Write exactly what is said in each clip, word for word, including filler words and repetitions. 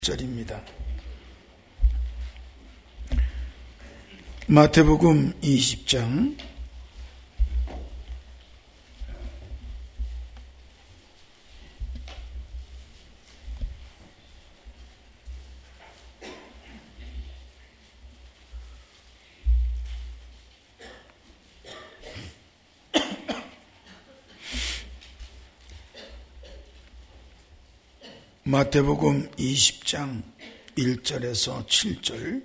절입니다. 마태복음 이십 장 마태복음 이십 장 일 절에서 칠 절,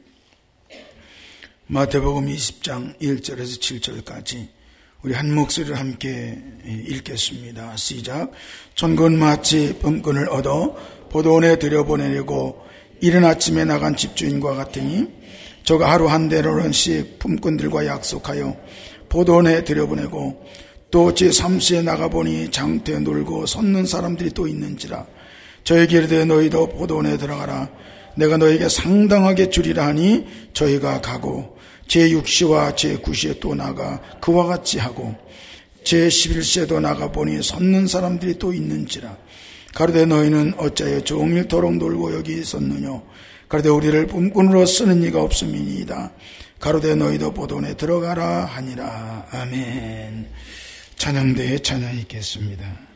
마태복음 이십 장 일 절에서 칠 절까지 우리 한 목소리로 함께 읽겠습니다. 시작. 천군 마치 품꾼을 얻어 포도원에 들여보내려고 이른 아침에 나간 집주인과 같으니 저가 하루 한 대로런씩 품꾼들과 약속하여 포도원에 들여보내고 또 제삼 시에 나가보니 장터에 놀고 섰는 사람들이 또 있는지라. 저에게 이르되 너희도 포도원에 들어가라. 내가 너에게 상당하게 주리라 하니 저희가 가고 제육 시와 제구 시에 또 나가 그와 같이 하고 제십일 시에도 나가보니 섰는 사람들이 또 있는지라. 가로되 너희는 어찌하여 종일토록 놀고 여기 있었느냐. 가로되 우리를 품꾼으로 쓰는 이가 없음이니이다. 가로되 너희도 포도원에 들어가라 하니라. 아멘. 찬양대에 찬양 있겠습니다.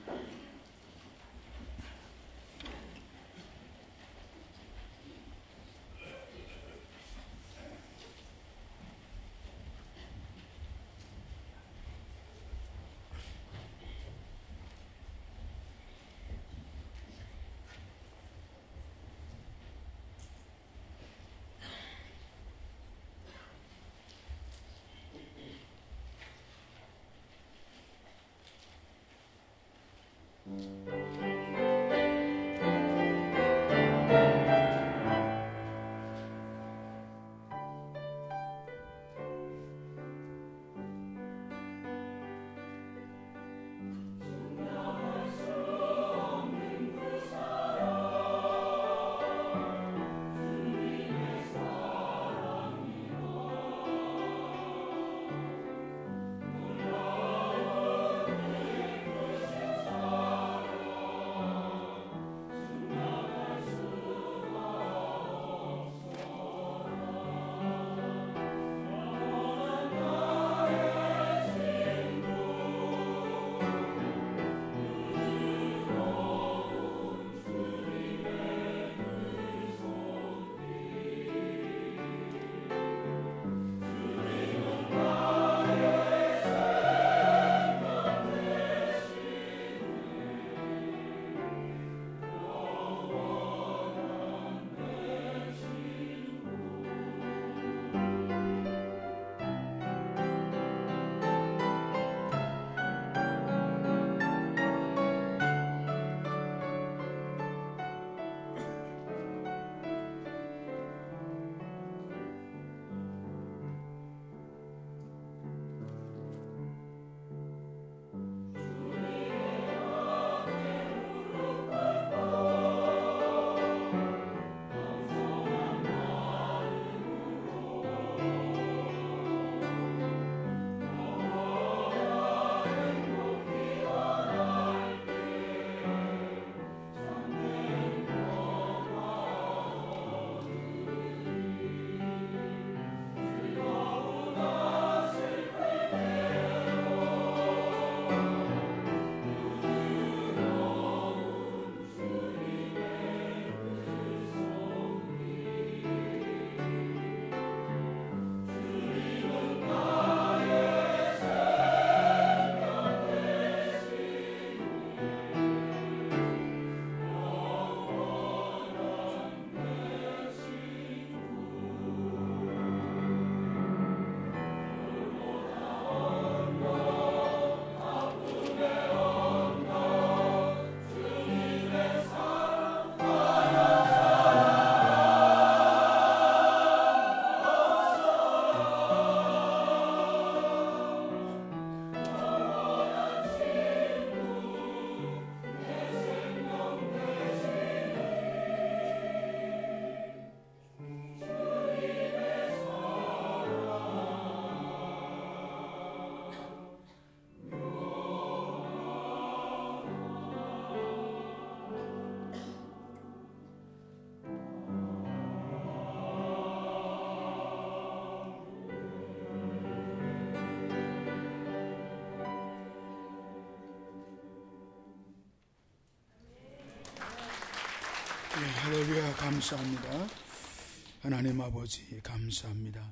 할렐루야, 감사합니다. 하나님 아버지 감사합니다.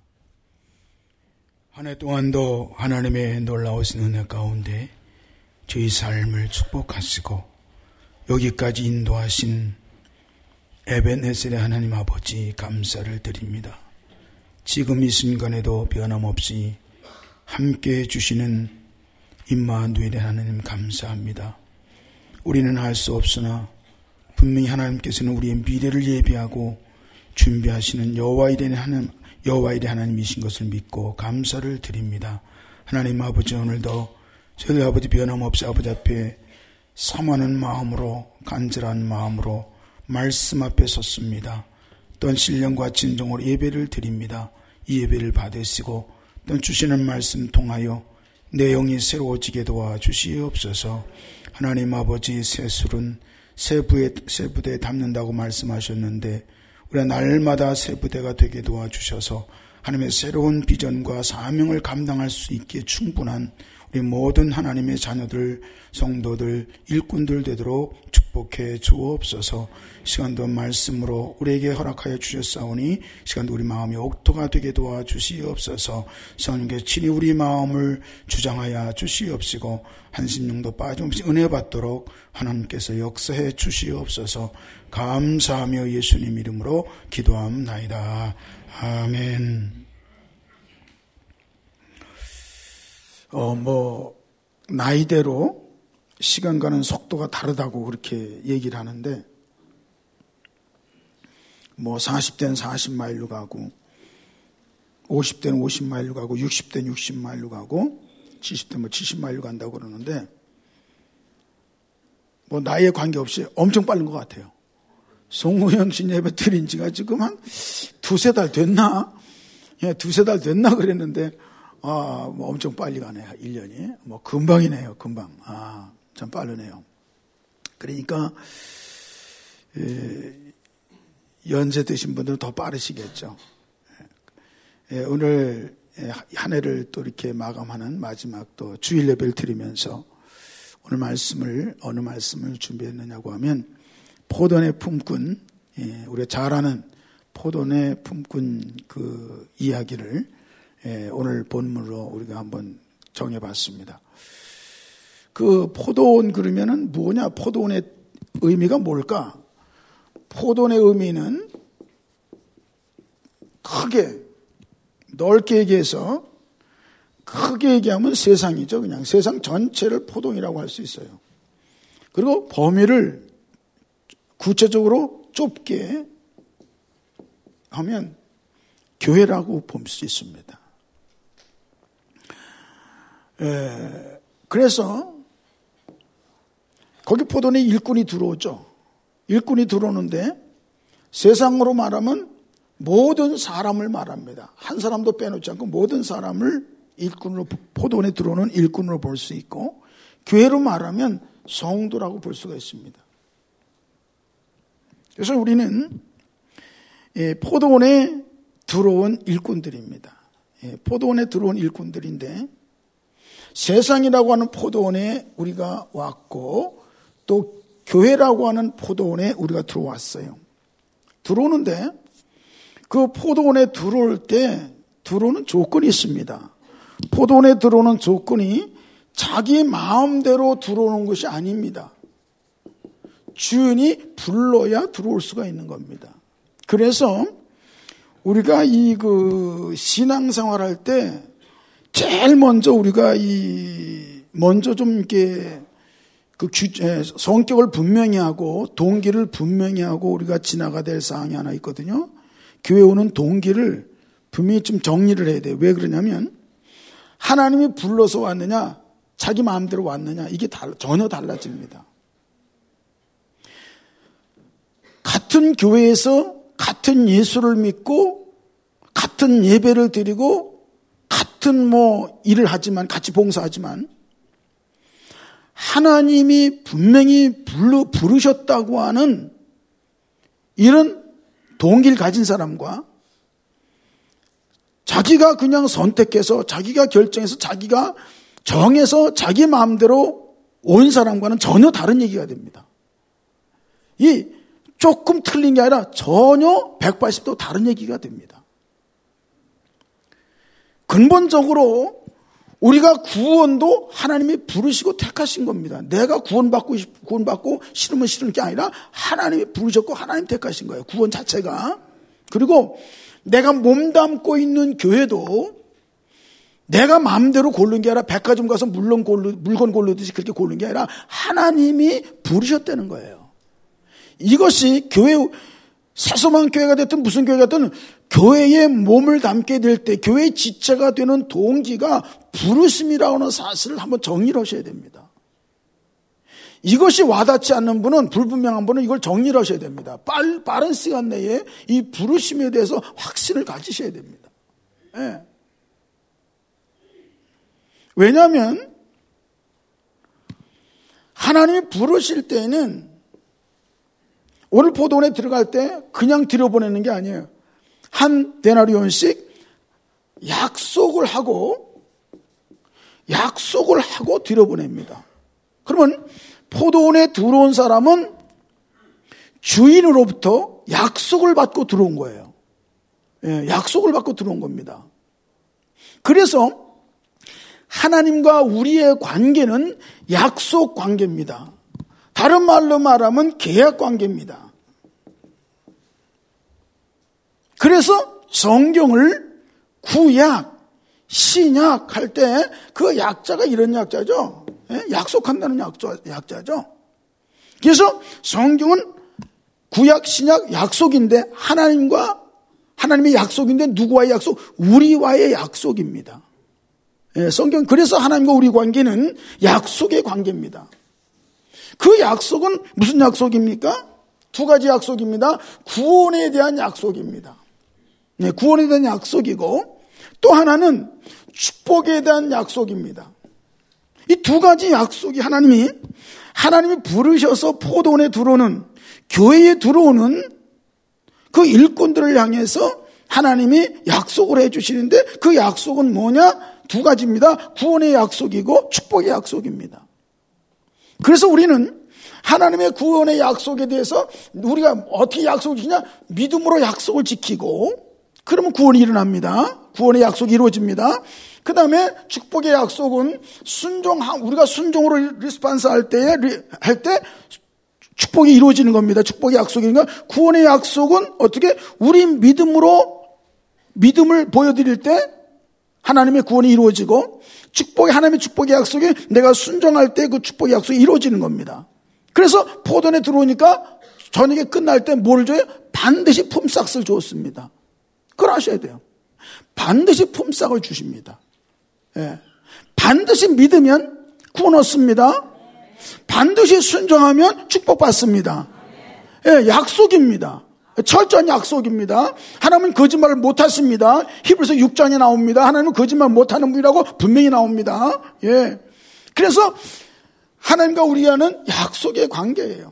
한 해 동안도 하나님의 놀라우신 은혜 가운데 저희 삶을 축복하시고 여기까지 인도하신 에벤헤셀의 하나님 아버지 감사를 드립니다. 지금 이 순간에도 변함없이 함께해 주시는 임마누엘의 하나님 감사합니다. 우리는 할 수 없으나 분명히 하나님께서는 우리의 미래를 예비하고 준비하시는 여호와일의 하나님, 여호와일의 하나님이신 것을 믿고 감사를 드립니다. 하나님 아버지, 오늘도 저희 아버지 변함없이 아버지 앞에 사모하는 마음으로, 간절한 마음으로 말씀 앞에 섰습니다. 또한 신령과 진정으로 예배를 드립니다. 이 예배를 받으시고 또한 주시는 말씀 통하여 내용이 새로워지게 도와주시옵소서. 하나님 아버지, 새 술은 새 부에, 새 부대에 담는다고 말씀하셨는데 우리가 날마다 새 부대가 되게 도와주셔서 하나님의 새로운 비전과 사명을 감당할 수 있기에 충분한 우리 모든 하나님의 자녀들, 성도들, 일꾼들 되도록 축복해 주옵소서. 시간도 말씀으로 우리에게 허락하여 주셨사오니 시간도 우리 마음이 옥토가 되게 도와주시옵소서. 성령께 친히 우리 마음을 주장하여 주시옵시고 한심령도 빠짐없이 은혜 받도록 하나님께서 역사해 주시옵소서. 감사하며 예수님 이름으로 기도합나이다. 아멘. 어, 뭐, 나이대로 시간 가는 속도가 다르다고 그렇게 얘기를 하는데, 뭐, 사십 대는 사십 마일로 가고, 오십 대는 오십 마일로 가고, 육십 대는 육십 마일로 가고, 칠십 대 뭐 칠십 마일로 간다고 그러는데, 뭐, 나이에 관계없이 엄청 빠른 것 같아요. 송우영 씨 예배 드린 지가 지금 한 두세 달 됐나? 예, 두세 달 됐나 그랬는데, 아, 뭐 엄청 빨리 가네요. 일 년이. 뭐 금방이네요. 금방. 아, 참 빠르네요. 그러니까 에, 연세 드신 분들은 더 빠르시겠죠. 에, 오늘 한 해를 또 이렇게 마감하는 마지막 또 주일 예배를 드리면서 오늘 말씀을 어느 말씀을 준비했느냐고 하면 포도원의 품꾼, 예, 우리가 잘 아는 포도원의 품꾼 그 이야기를 예, 오늘 본문으로 우리가 한번 정해봤습니다. 그 포도원 그러면은 뭐냐? 포도원의 의미가 뭘까? 포도원의 의미는 크게, 넓게 얘기해서 크게 얘기하면 세상이죠. 그냥 세상 전체를 포도원이라고 할 수 있어요. 그리고 범위를 구체적으로 좁게 하면 교회라고 볼 수 있습니다. 에, 그래서 거기 포도원에 일꾼이 들어오죠. 일꾼이 들어오는데 세상으로 말하면 모든 사람을 말합니다. 한 사람도 빼놓지 않고 모든 사람을 일꾼으로, 포도원에 들어오는 일꾼으로 볼 수 있고, 교회로 말하면 성도라고 볼 수가 있습니다. 그래서 우리는 포도원에 들어온 일꾼들입니다. 포도원에 들어온 일꾼들인데 세상이라고 하는 포도원에 우리가 왔고 또 교회라고 하는 포도원에 우리가 들어왔어요. 들어오는데 그 포도원에 들어올 때 들어오는 조건이 있습니다. 포도원에 들어오는 조건이 자기 마음대로 들어오는 것이 아닙니다. 주인이 불러야 들어올 수가 있는 겁니다. 그래서 우리가 이 그 신앙생활 할 때 제일 먼저 우리가 이 먼저 좀 이렇게 그 성격을 분명히 하고 동기를 분명히 하고 우리가 지나가야 될 사항이 하나 있거든요. 교회 오는 동기를 분명히 좀 정리를 해야 돼요. 왜 그러냐면 하나님이 불러서 왔느냐 자기 마음대로 왔느냐 이게 달라, 전혀 달라집니다. 같은 교회에서 같은 예수를 믿고 같은 예배를 드리고 같은 뭐 일을 하지만 같이 봉사하지만 하나님이 분명히 불러, 부르셨다고 하는 이런 동기를 가진 사람과 자기가 그냥 선택해서 자기가 결정해서 자기가 정해서 자기 마음대로 온 사람과는 전혀 다른 얘기가 됩니다. 이 조금 틀린 게 아니라 전혀 백팔십 도 다른 얘기가 됩니다. 근본적으로 우리가 구원도 하나님이 부르시고 택하신 겁니다. 내가 구원받고 구원받고 싫으면 싫은 게 아니라 하나님이 부르셨고 하나님 택하신 거예요. 구원 자체가. 그리고 내가 몸담고 있는 교회도 내가 마음대로 고른 게 아니라 백화점 가서 물건 고르, 물건 고르듯이 그렇게 고른 게 아니라 하나님이 부르셨다는 거예요. 이것이 교회, 세소만 교회가 됐든 무슨 교회가 됐든 교회에 몸을 담게 될 때 교회의 지체가 되는 동기가 부르심이라고 하는 사실을 한번 정리를 하셔야 됩니다. 이것이 와닿지 않는 분은, 불분명한 분은 이걸 정리를 하셔야 됩니다. 빨, 빠른 시간 내에 이 부르심에 대해서 확신을 가지셔야 됩니다. 네. 왜냐하면 하나님이 부르실 때는 오늘 포도원에 들어갈 때 그냥 들여보내는 게 아니에요. 한 데나리온씩 약속을 하고 약속을 하고 들여보냅니다. 그러면 포도원에 들어온 사람은 주인으로부터 약속을 받고 들어온 거예요. 예, 약속을 받고 들어온 겁니다. 그래서 하나님과 우리의 관계는 약속 관계입니다. 다른 말로 말하면 계약 관계입니다. 그래서 성경을 구약, 신약 할 때 그 약자가 이런 약자죠. 약속한다는 약자, 약자죠. 그래서 성경은 구약, 신약 약속인데 하나님과 하나님의 약속인데 누구와의 약속? 우리와의 약속입니다. 성경, 그래서 하나님과 우리 관계는 약속의 관계입니다. 그 약속은 무슨 약속입니까? 두 가지 약속입니다. 구원에 대한 약속입니다. 네, 구원에 대한 약속이고 또 하나는 축복에 대한 약속입니다. 이 두 가지 약속이 하나님이 하나님이 부르셔서 포도원에 들어오는, 교회에 들어오는 그 일꾼들을 향해서 하나님이 약속을 해 주시는데 그 약속은 뭐냐? 두 가지입니다. 구원의 약속이고 축복의 약속입니다. 그래서 우리는 하나님의 구원의 약속에 대해서 우리가 어떻게 약속을 지키냐? 믿음으로 약속을 지키고 그러면 구원이 일어납니다. 구원의 약속이 이루어집니다. 그 다음에 축복의 약속은 순종, 우리가 순종으로 리스판스 할 때, 할 때 축복이 이루어지는 겁니다. 축복의 약속이니까 구원의 약속은 어떻게? 우리 믿음으로 믿음을 보여드릴 때 하나님의 구원이 이루어지고 축복이, 하나님의 축복의 약속이 내가 순종할 때 그 축복의 약속이 이루어지는 겁니다. 그래서 포도원에 들어오니까 저녁에 끝날 때 뭘 줘요? 반드시 품삯을 줬습니다. 그걸 아셔야 돼요. 반드시 품삯을 주십니다. 예. 반드시 믿으면 구원 얻습니다. 반드시 순종하면 축복받습니다. 예, 약속입니다. 철저한 약속입니다. 하나님은 거짓말을 못하십니다. 히브리서 육 장에 나옵니다. 하나님은 거짓말 못하는 분이라고 분명히 나옵니다. 예. 그래서 하나님과 우리와는 약속의 관계예요.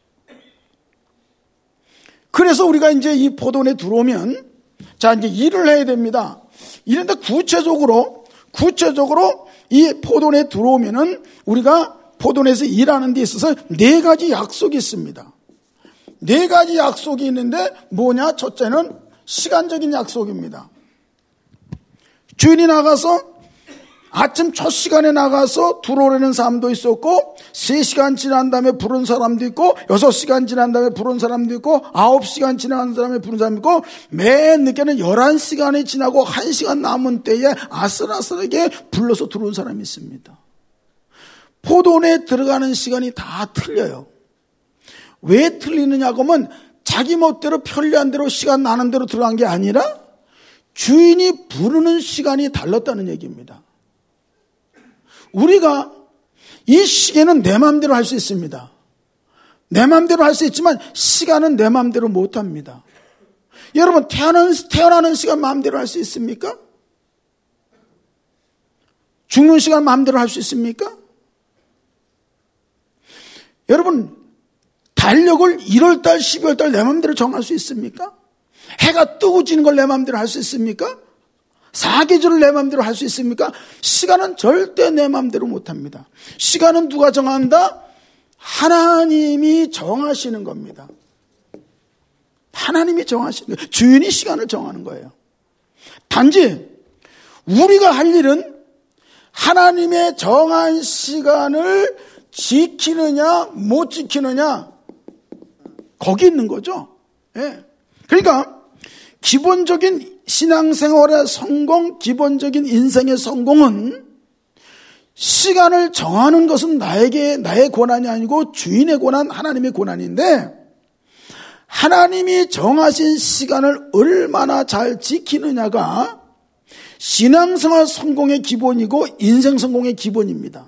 그래서 우리가 이제 이 포도원에 들어오면 자, 이제 일을 해야 됩니다. 이런데 구체적으로, 구체적으로 이 포도원에 들어오면은 우리가 포도원에서 일하는 데 있어서 네 가지 약속이 있습니다. 네 가지 약속이 있는데 뭐냐? 첫째는 시간적인 약속입니다. 주인이 나가서 아침 첫 시간에 나가서 들어오려는 사람도 있었고 세 시간 지난 다음에 부른 사람도 있고 여섯 시간 지난 다음에 부른 사람도 있고 아홉 시간 지난 다음에 부른 사람도 있고 맨 늦게는 열한 시간이 지나고 한 시간 남은 때에 아슬아슬하게 불러서 들어온 사람이 있습니다. 포도원에 들어가는 시간이 다 틀려요. 왜 틀리느냐고 하면 자기 멋대로 편리한 대로 시간 나는 대로 들어간 게 아니라 주인이 부르는 시간이 달랐다는 얘기입니다. 우리가 이 시계는 내 마음대로 할 수 있습니다. 내 마음대로 할 수 있지만 시간은 내 마음대로 못합니다. 여러분 태어나는, 태어나는 시간 마음대로 할 수 있습니까? 죽는 시간 마음대로 할 수 있습니까? 여러분 달력을 일월달, 십이월달 내 마음대로 정할 수 있습니까? 해가 뜨고 지는 걸 내 마음대로 할 수 있습니까? 사계절을 내 마음대로 할 수 있습니까? 시간은 절대 내 마음대로 못합니다. 시간은 누가 정한다? 하나님이 정하시는 겁니다. 하나님이 정하시는 거예요. 주인이 시간을 정하는 거예요. 단지 우리가 할 일은 하나님의 정한 시간을 지키느냐 못 지키느냐 거기 있는 거죠. 예. 그러니까 기본적인 신앙생활의 성공, 기본적인 인생의 성공은 시간을 정하는 것은 나에게 나의 권한이 아니고 주인의 권한, 하나님의 권한인데 하나님이 정하신 시간을 얼마나 잘 지키느냐가 신앙생활 성공의 기본이고 인생 성공의 기본입니다.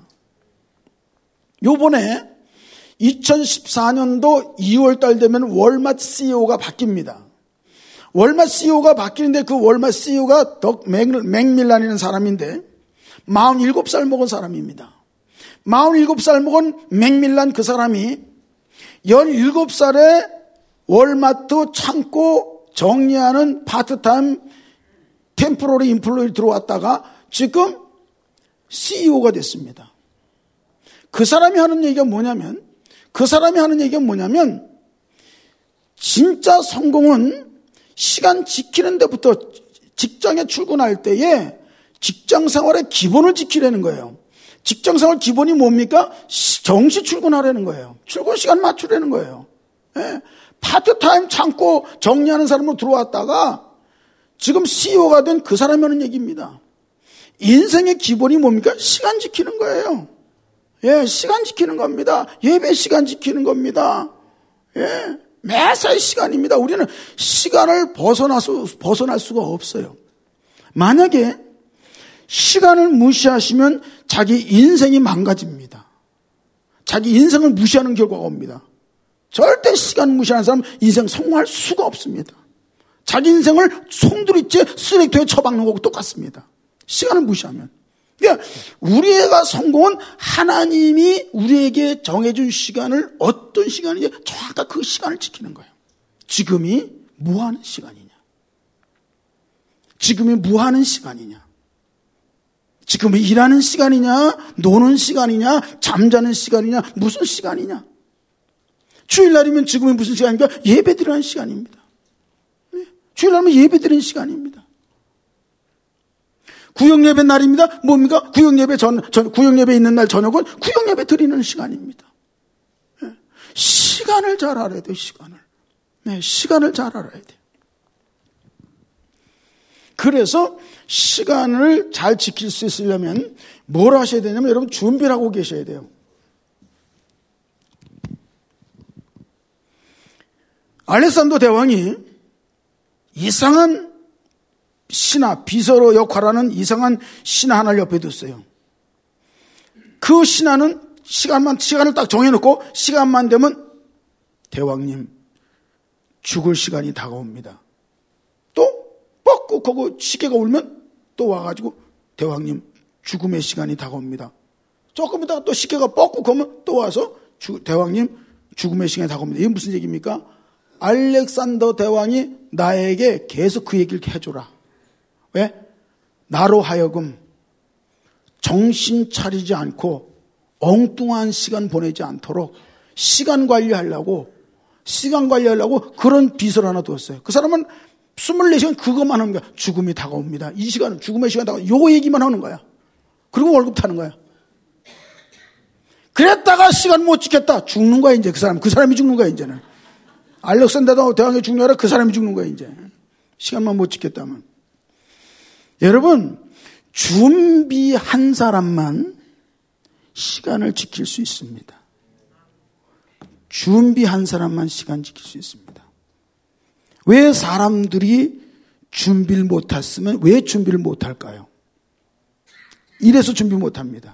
요번에 이천십사 년도 이월 달 되면 월마트 씨이오가 바뀝니다. 월마트 씨이오가 바뀌는데 그 월마트 씨이오가 덕 맥밀란이라는 사람인데 마흔일곱 살 먹은 사람입니다. 마흔일곱 살 먹은 맥밀란 그 사람이 열일곱 살에 월마트 창고 정리하는 파트타임 템포러리 인플로이 들어왔다가 지금 씨이오가 됐습니다. 그 사람이 하는 얘기가 뭐냐면 그 사람이 하는 얘기가 뭐냐면 진짜 성공은 시간 지키는 데부터 직장에 출근할 때에 직장 생활의 기본을 지키려는 거예요. 직장 생활 기본이 뭡니까? 정시 출근하라는 거예요. 출근 시간 맞추려는 거예요. 예. 파트타임 창고 정리하는 사람으로 들어왔다가 지금 씨이오가 된 그 사람이 하는 얘기입니다. 인생의 기본이 뭡니까? 시간 지키는 거예요. 예, 시간 지키는 겁니다. 예배 시간 지키는 겁니다. 예, 매사의 시간입니다. 우리는 시간을 벗어날, 수, 벗어날 수가 없어요. 만약에 시간을 무시하시면 자기 인생이 망가집니다. 자기 인생을 무시하는 결과가 옵니다. 절대 시간 무시하는 사람은 인생 성공할 수가 없습니다. 자기 인생을 송두리째 쓰레기통에 처박는 거고 똑같습니다. 시간을 무시하면. 그러니까 우리가 성공은 하나님이 우리에게 정해준 시간을 어떤 시간인지 정확하게 그 시간을 지키는 거예요. 지금이 뭐 하는 시간이냐? 지금이 뭐 하는 시간이냐? 지금이 일하는 시간이냐? 노는 시간이냐? 잠자는 시간이냐? 무슨 시간이냐? 주일날이면 지금이 무슨 시간입니까? 예배 드리는 시간입니다. 주일날이면 예배 드리는 시간입니다. 구역예배 날입니다. 뭡니까? 구역예배 전, 전 구역예배 있는 날 저녁은 구역예배 드리는 시간입니다. 네. 시간을 잘 알아야 돼요. 시간을. 네, 시간을 잘 알아야 돼요. 그래서 시간을 잘 지킬 수 있으려면 뭘 하셔야 되냐면 여러분 준비를 하고 계셔야 돼요. 알렉산더 대왕이 이상한 신하, 비서로 역할하는 이상한 신하 하나를 옆에 뒀어요. 그 신하는 시간만, 시간을 딱 정해놓고 시간만 되면 대왕님, 죽을 시간이 다가옵니다. 또 뻑꾹 하고 시계가 울면 또 와가지고 대왕님, 죽음의 시간이 다가옵니다. 조금 있다가 또 시계가 뻑꾹 하면 또 와서 주, 대왕님, 죽음의 시간이 다가옵니다. 이게 무슨 얘기입니까? 알렉산더 대왕이 나에게 계속 그 얘기를 해줘라. 왜? 나로 하여금 정신 차리지 않고 엉뚱한 시간 보내지 않도록 시간 관리하려고 시간 관리하려고 그런 비서를 하나 두었어요. 그 사람은 이십사 시간 그것만 하는 거야. 죽음이 다가옵니다. 이 시간은 죽음의 시간 다가옵니다. 요 얘기만 하는 거야. 그리고 월급 타는 거야. 그랬다가 시간 못 지켰다. 죽는 거야 이제 그 사람. 그 사람이 죽는 거야 이제는. 알렉산더 대왕이 죽는 게 아니라 그 사람이 죽는 거야 이제. 시간만 못 지켰다면. 여러분, 준비한 사람만 시간을 지킬 수 있습니다. 준비한 사람만 시간 지킬 수 있습니다. 왜 사람들이 준비를 못했으면 왜 준비를 못할까요? 이래서 준비 못합니다.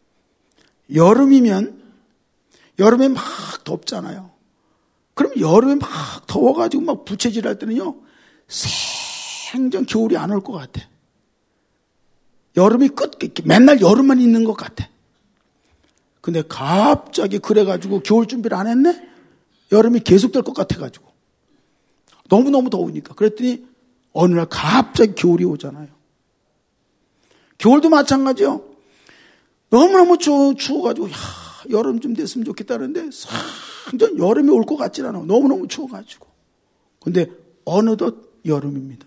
여름이면 여름에 막 덥잖아요. 그럼 여름에 막 더워가지고 막 부채질할 때는요, 생전 겨울이 안 올 것 같아. 여름이 끝, 맨날 여름만 있는 것 같아. 근데 갑자기 그래가지고 겨울 준비를 안 했네? 여름이 계속될 것 같아가지고. 너무너무 더우니까. 그랬더니 어느 날 갑자기 겨울이 오잖아요. 겨울도 마찬가지요. 너무너무 추워, 추워가지고, 야, 여름 좀 됐으면 좋겠다는데, 상전 여름이 올 것 같질 않아. 너무너무 추워가지고. 근데 어느덧 여름입니다.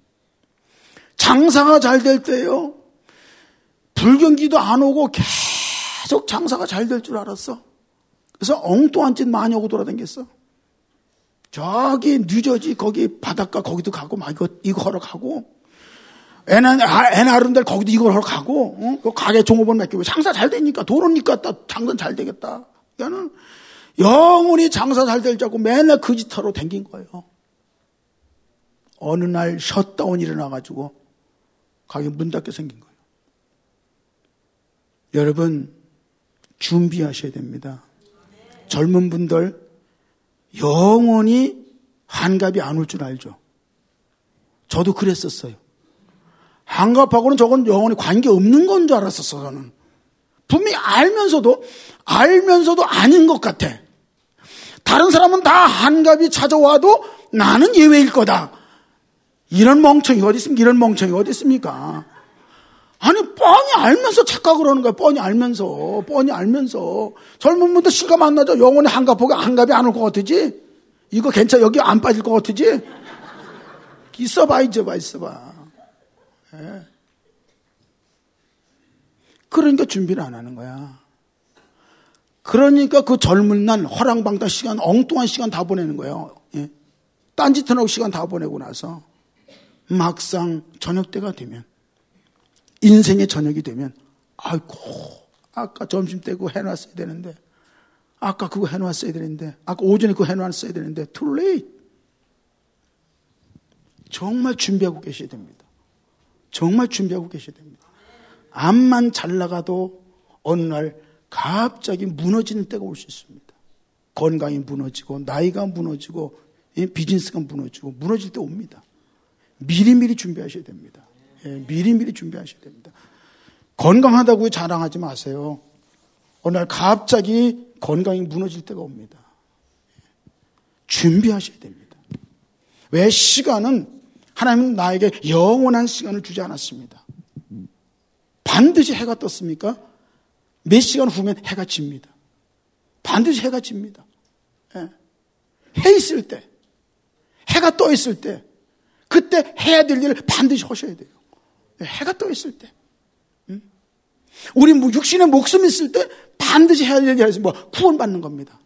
장사가 잘 될 때요, 불경기도 안 오고 계속 장사가 잘 될 줄 알았어. 그래서 엉뚱한 짓 많이 하고 돌아다녔어. 저기 뉴저지 거기 바닷가 거기도 가고 막 이거 이거 하러 가고, 애 나름대로 거기도 이걸 하러 가고, 어? 그 가게 종업원 맡기고 장사 잘 되니까 돈 오니까 장사 잘 되겠다. 그러니까는 영원히 장사 잘 될 줄 알고 맨날 그 짓 하러 댕긴 거예요. 어느 날 셧다운이 일어나가지고 가게 문 닫게 생긴 거예요. 여러분, 준비하셔야 됩니다. 젊은 분들 영원히 한갑이 안 올 줄 알죠. 저도 그랬었어요. 한갑하고는 저건 영원히 관계없는 건 줄 알았었어. 저는 분명히 알면서도 알면서도 아닌 것 같아. 다른 사람은 다 한갑이 찾아와도 나는 예외일 거다. 이런 멍청이 어디 있습니까? 이런 멍청이 어디 있습니까? 아니, 뻔히 알면서 착각을 하는 거야. 뻔히 알면서. 뻔히 알면서. 젊은 분들 실감 안 나죠? 영원히 한갑 보고 한갑이 안 올 것 같으지? 이거 괜찮아. 여기 안 빠질 것 같으지? 있어봐, 있어봐, 있어봐. 예. 그러니까 준비를 안 하는 거야. 그러니까 그 젊은 날 허랑방탕 시간, 엉뚱한 시간 다 보내는 거예요. 예. 딴짓하고 시간 다 보내고 나서 막상 저녁 때가 되면, 인생의 저녁이 되면, 아이고, 아까 점심 때 그거 해놨어야 되는데, 아까 그거 해놨어야 되는데, 아까 오전에 그거 해놨어야 되는데, too late. 정말 준비하고 계셔야 됩니다. 정말 준비하고 계셔야 됩니다. 암만 잘 나가도 어느 날 갑자기 무너지는 때가 올 수 있습니다. 건강이 무너지고, 나이가 무너지고, 비즈니스가 무너지고, 무너질 때 옵니다. 미리미리 준비하셔야 됩니다. 예, 미리미리 준비하셔야 됩니다. 건강하다고 자랑하지 마세요. 어느 날 갑자기 건강이 무너질 때가 옵니다. 준비하셔야 됩니다. 왜? 시간은 하나님은 나에게 영원한 시간을 주지 않았습니다. 반드시 해가 떴습니까? 몇 시간 후면 해가 집니다. 반드시 해가 집니다. 예. 해 있을 때, 해가 떠 있을 때, 그때 해야 될 일을 반드시 하셔야 돼요. 해가 떠 있을 때. 응? 우리 육신의 목숨 있을 때 반드시 해야 될 일을 뭐 구원받는 겁니다.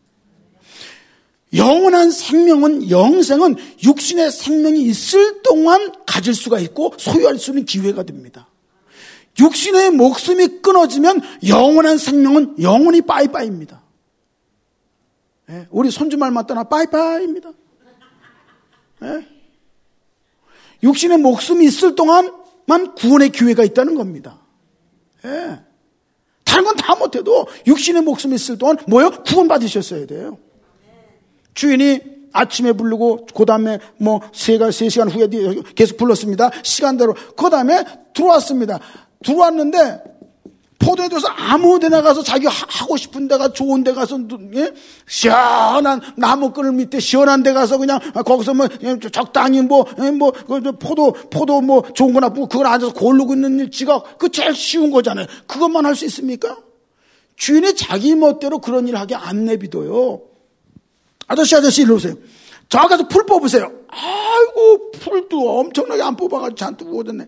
영원한 생명은, 영생은 육신의 생명이 있을 동안 가질 수가 있고 소유할 수 있는 기회가 됩니다. 육신의 목숨이 끊어지면 영원한 생명은 영원히 빠이빠이입니다. 예, 우리 손주 말 맞다나 빠이빠이입니다. 예? 육신의 목숨이 있을 동안만 구원의 기회가 있다는 겁니다. 예. 다른 건 다 못해도 육신의 목숨이 있을 동안 뭐요? 구원받으셨어야 돼요. 주인이 아침에 부르고 그 다음에 뭐 세 시간 후에 계속 불렀습니다. 시간대로. 그 다음에 들어왔습니다. 들어왔는데 포도에 들어서 아무 데나 가서 자기 하고 싶은 데가 좋은 데 가서, 예? 시원한 나무끈을 밑에 시원한 데 가서 그냥 거기서 뭐 적당히 뭐, 뭐, 포도, 포도 뭐 좋은 거 나쁘고 그걸 앉아서 고르고 있는 일 지가 그 제일 쉬운 거잖아요. 그것만 할 수 있습니까? 주인이 자기 멋대로 그런 일 하게 안 내비둬요. 아저씨, 아저씨, 일로 오세요. 저 가서 풀 뽑으세요. 아이고, 풀도 엄청나게 안 뽑아가지고 잔뜩 오졌네.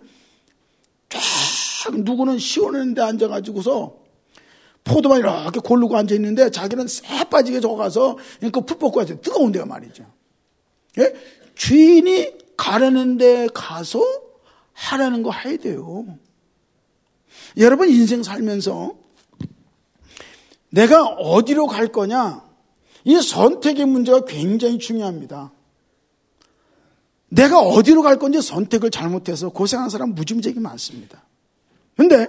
쫙 누구는 시원한 데 앉아가지고서 포도만 이렇게 고르고 앉아있는데 자기는 쎄 빠지게 저거 가서 그 풀 뽑고 가서 뜨거운 데가 말이죠. 예? 주인이 가라는 데 가서 하라는 거 해야 돼요. 여러분 인생 살면서 내가 어디로 갈 거냐, 이 선택의 문제가 굉장히 중요합니다. 내가 어디로 갈 건지 선택을 잘못해서 고생하는 사람 무지무지하게 많습니다. 그런데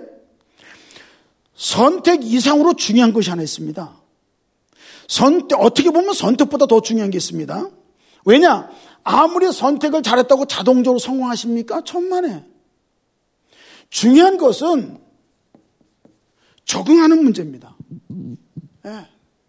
선택 이상으로 중요한 것이 하나 있습니다. 선택, 어떻게 보면 선택보다 더 중요한 게 있습니다. 왜냐? 아무리 선택을 잘했다고 자동적으로 성공하십니까? 천만에. 중요한 것은 적응하는 문제입니다. 네.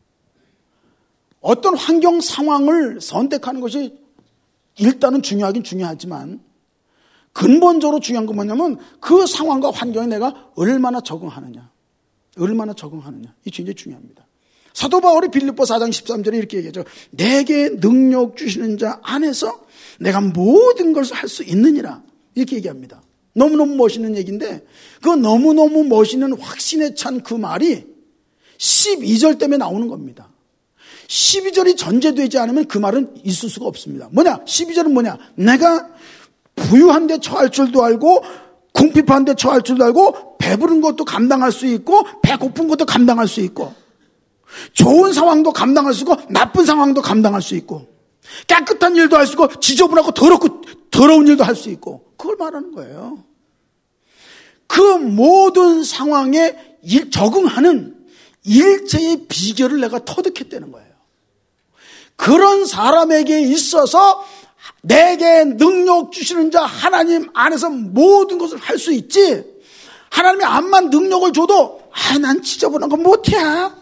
어떤 환경 상황을 선택하는 것이 일단은 중요하긴 중요하지만 근본적으로 중요한 건 뭐냐면 그 상황과 환경에 내가 얼마나 적응하느냐, 얼마나 적응하느냐, 이 굉장히 중요합니다. 사도 바울이 빌립보 사 장 십삼 절에 이렇게 얘기하죠. 내게 능력 주시는 자 안에서 내가 모든 것을 할 수 있느니라. 이렇게 얘기합니다. 너무너무 멋있는 얘기인데 그 너무너무 멋있는 확신에 찬 그 말이 십이 절 때문에 나오는 겁니다. 십이 절이 전제되지 않으면 그 말은 있을 수가 없습니다. 뭐냐? 십이 절은 뭐냐? 내가 부유한 데 처할 줄도 알고 궁핍한 데 처할 줄도 알고 배부른 것도 감당할 수 있고 배고픈 것도 감당할 수 있고 좋은 상황도 감당할 수 있고 나쁜 상황도 감당할 수 있고 깨끗한 일도 할 수 있고 지저분하고 더럽고 더러운 일도 할 수 있고 그걸 말하는 거예요. 그 모든 상황에 적응하는 일체의 비결을 내가 터득했다는 거예요. 그런 사람에게 있어서 내게 능력 주시는 자 하나님 안에서 모든 것을 할 수 있지. 하나님이 암만 능력을 줘도 아, 난 지저분한 거 못해.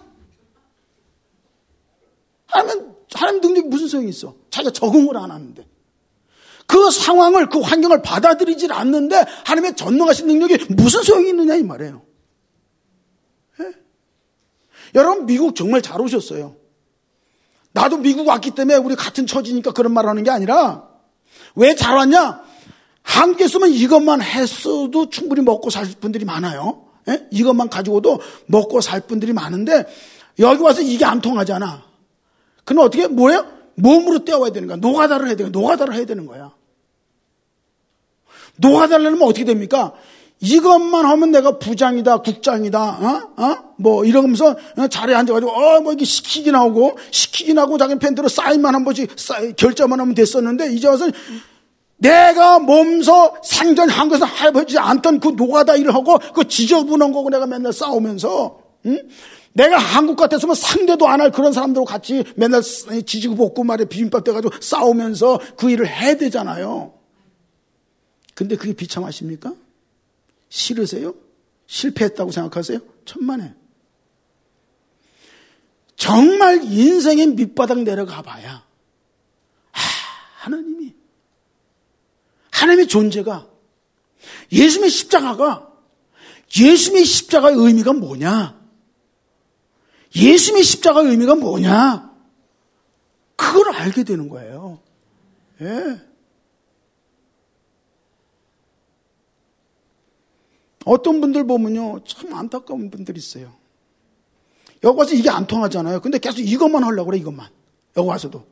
하나님, 하나님 능력이 무슨 소용이 있어? 자기가 적응을 안 하는데. 그 상황을, 그 환경을 받아들이질 않는데 하나님의 전능하신 능력이 무슨 소용이 있느냐 이 말이에요. 예? 여러분 미국 정말 잘 오셨어요. 나도 미국 왔기 때문에 우리 같은 처지니까 그런 말 하는 게 아니라 왜 잘 왔냐? 한국에 있으면 이것만 했어도 충분히 먹고 살 분들이 많아요. 예? 이것만 가지고도 먹고 살 분들이 많은데 여기 와서 이게 안 통하잖아. 그럼 어떻게 뭐예요? 몸으로 떼어와야 되는 거야. 노가다를 해야 되는 거야. 노가다를 해야 되는 거야. 노가다를 하면 어떻게 됩니까? 이것만 하면 내가 부장이다, 국장이다, 어? 어? 뭐, 이러면서 자리에 앉아가지고, 어, 뭐, 이게 시키긴 하고, 시키긴 하고, 자기 팬들은 사인만 한 번씩, 사인, 결제만 하면 됐었는데, 이제 와서 내가 몸소 생전한 것을 해보지 않던 그 노가다 일을 하고, 그 지저분한 거고 내가 맨날 싸우면서, 응? 내가 한국 같았으면 상대도 안 할 그런 사람들하고 같이 맨날 지지고 볶고 말에 비빔밥 떼가지고 싸우면서 그 일을 해야 되잖아요. 근데 그게 비참하십니까? 싫으세요? 실패했다고 생각하세요? 천만에. 정말 인생의 밑바닥 내려가 봐야 아, 하나님이 하나님의 존재가 예수님의 십자가가 예수님의 십자가의 의미가 뭐냐? 예수님의 십자가의 의미가 뭐냐? 그걸 알게 되는 거예요. 예. 어떤 분들 보면요, 참 안타까운 분들이 있어요. 여기 와서 이게 안 통하잖아요. 근데 계속 이것만 하려고 그래, 이것만. 여기 와서도.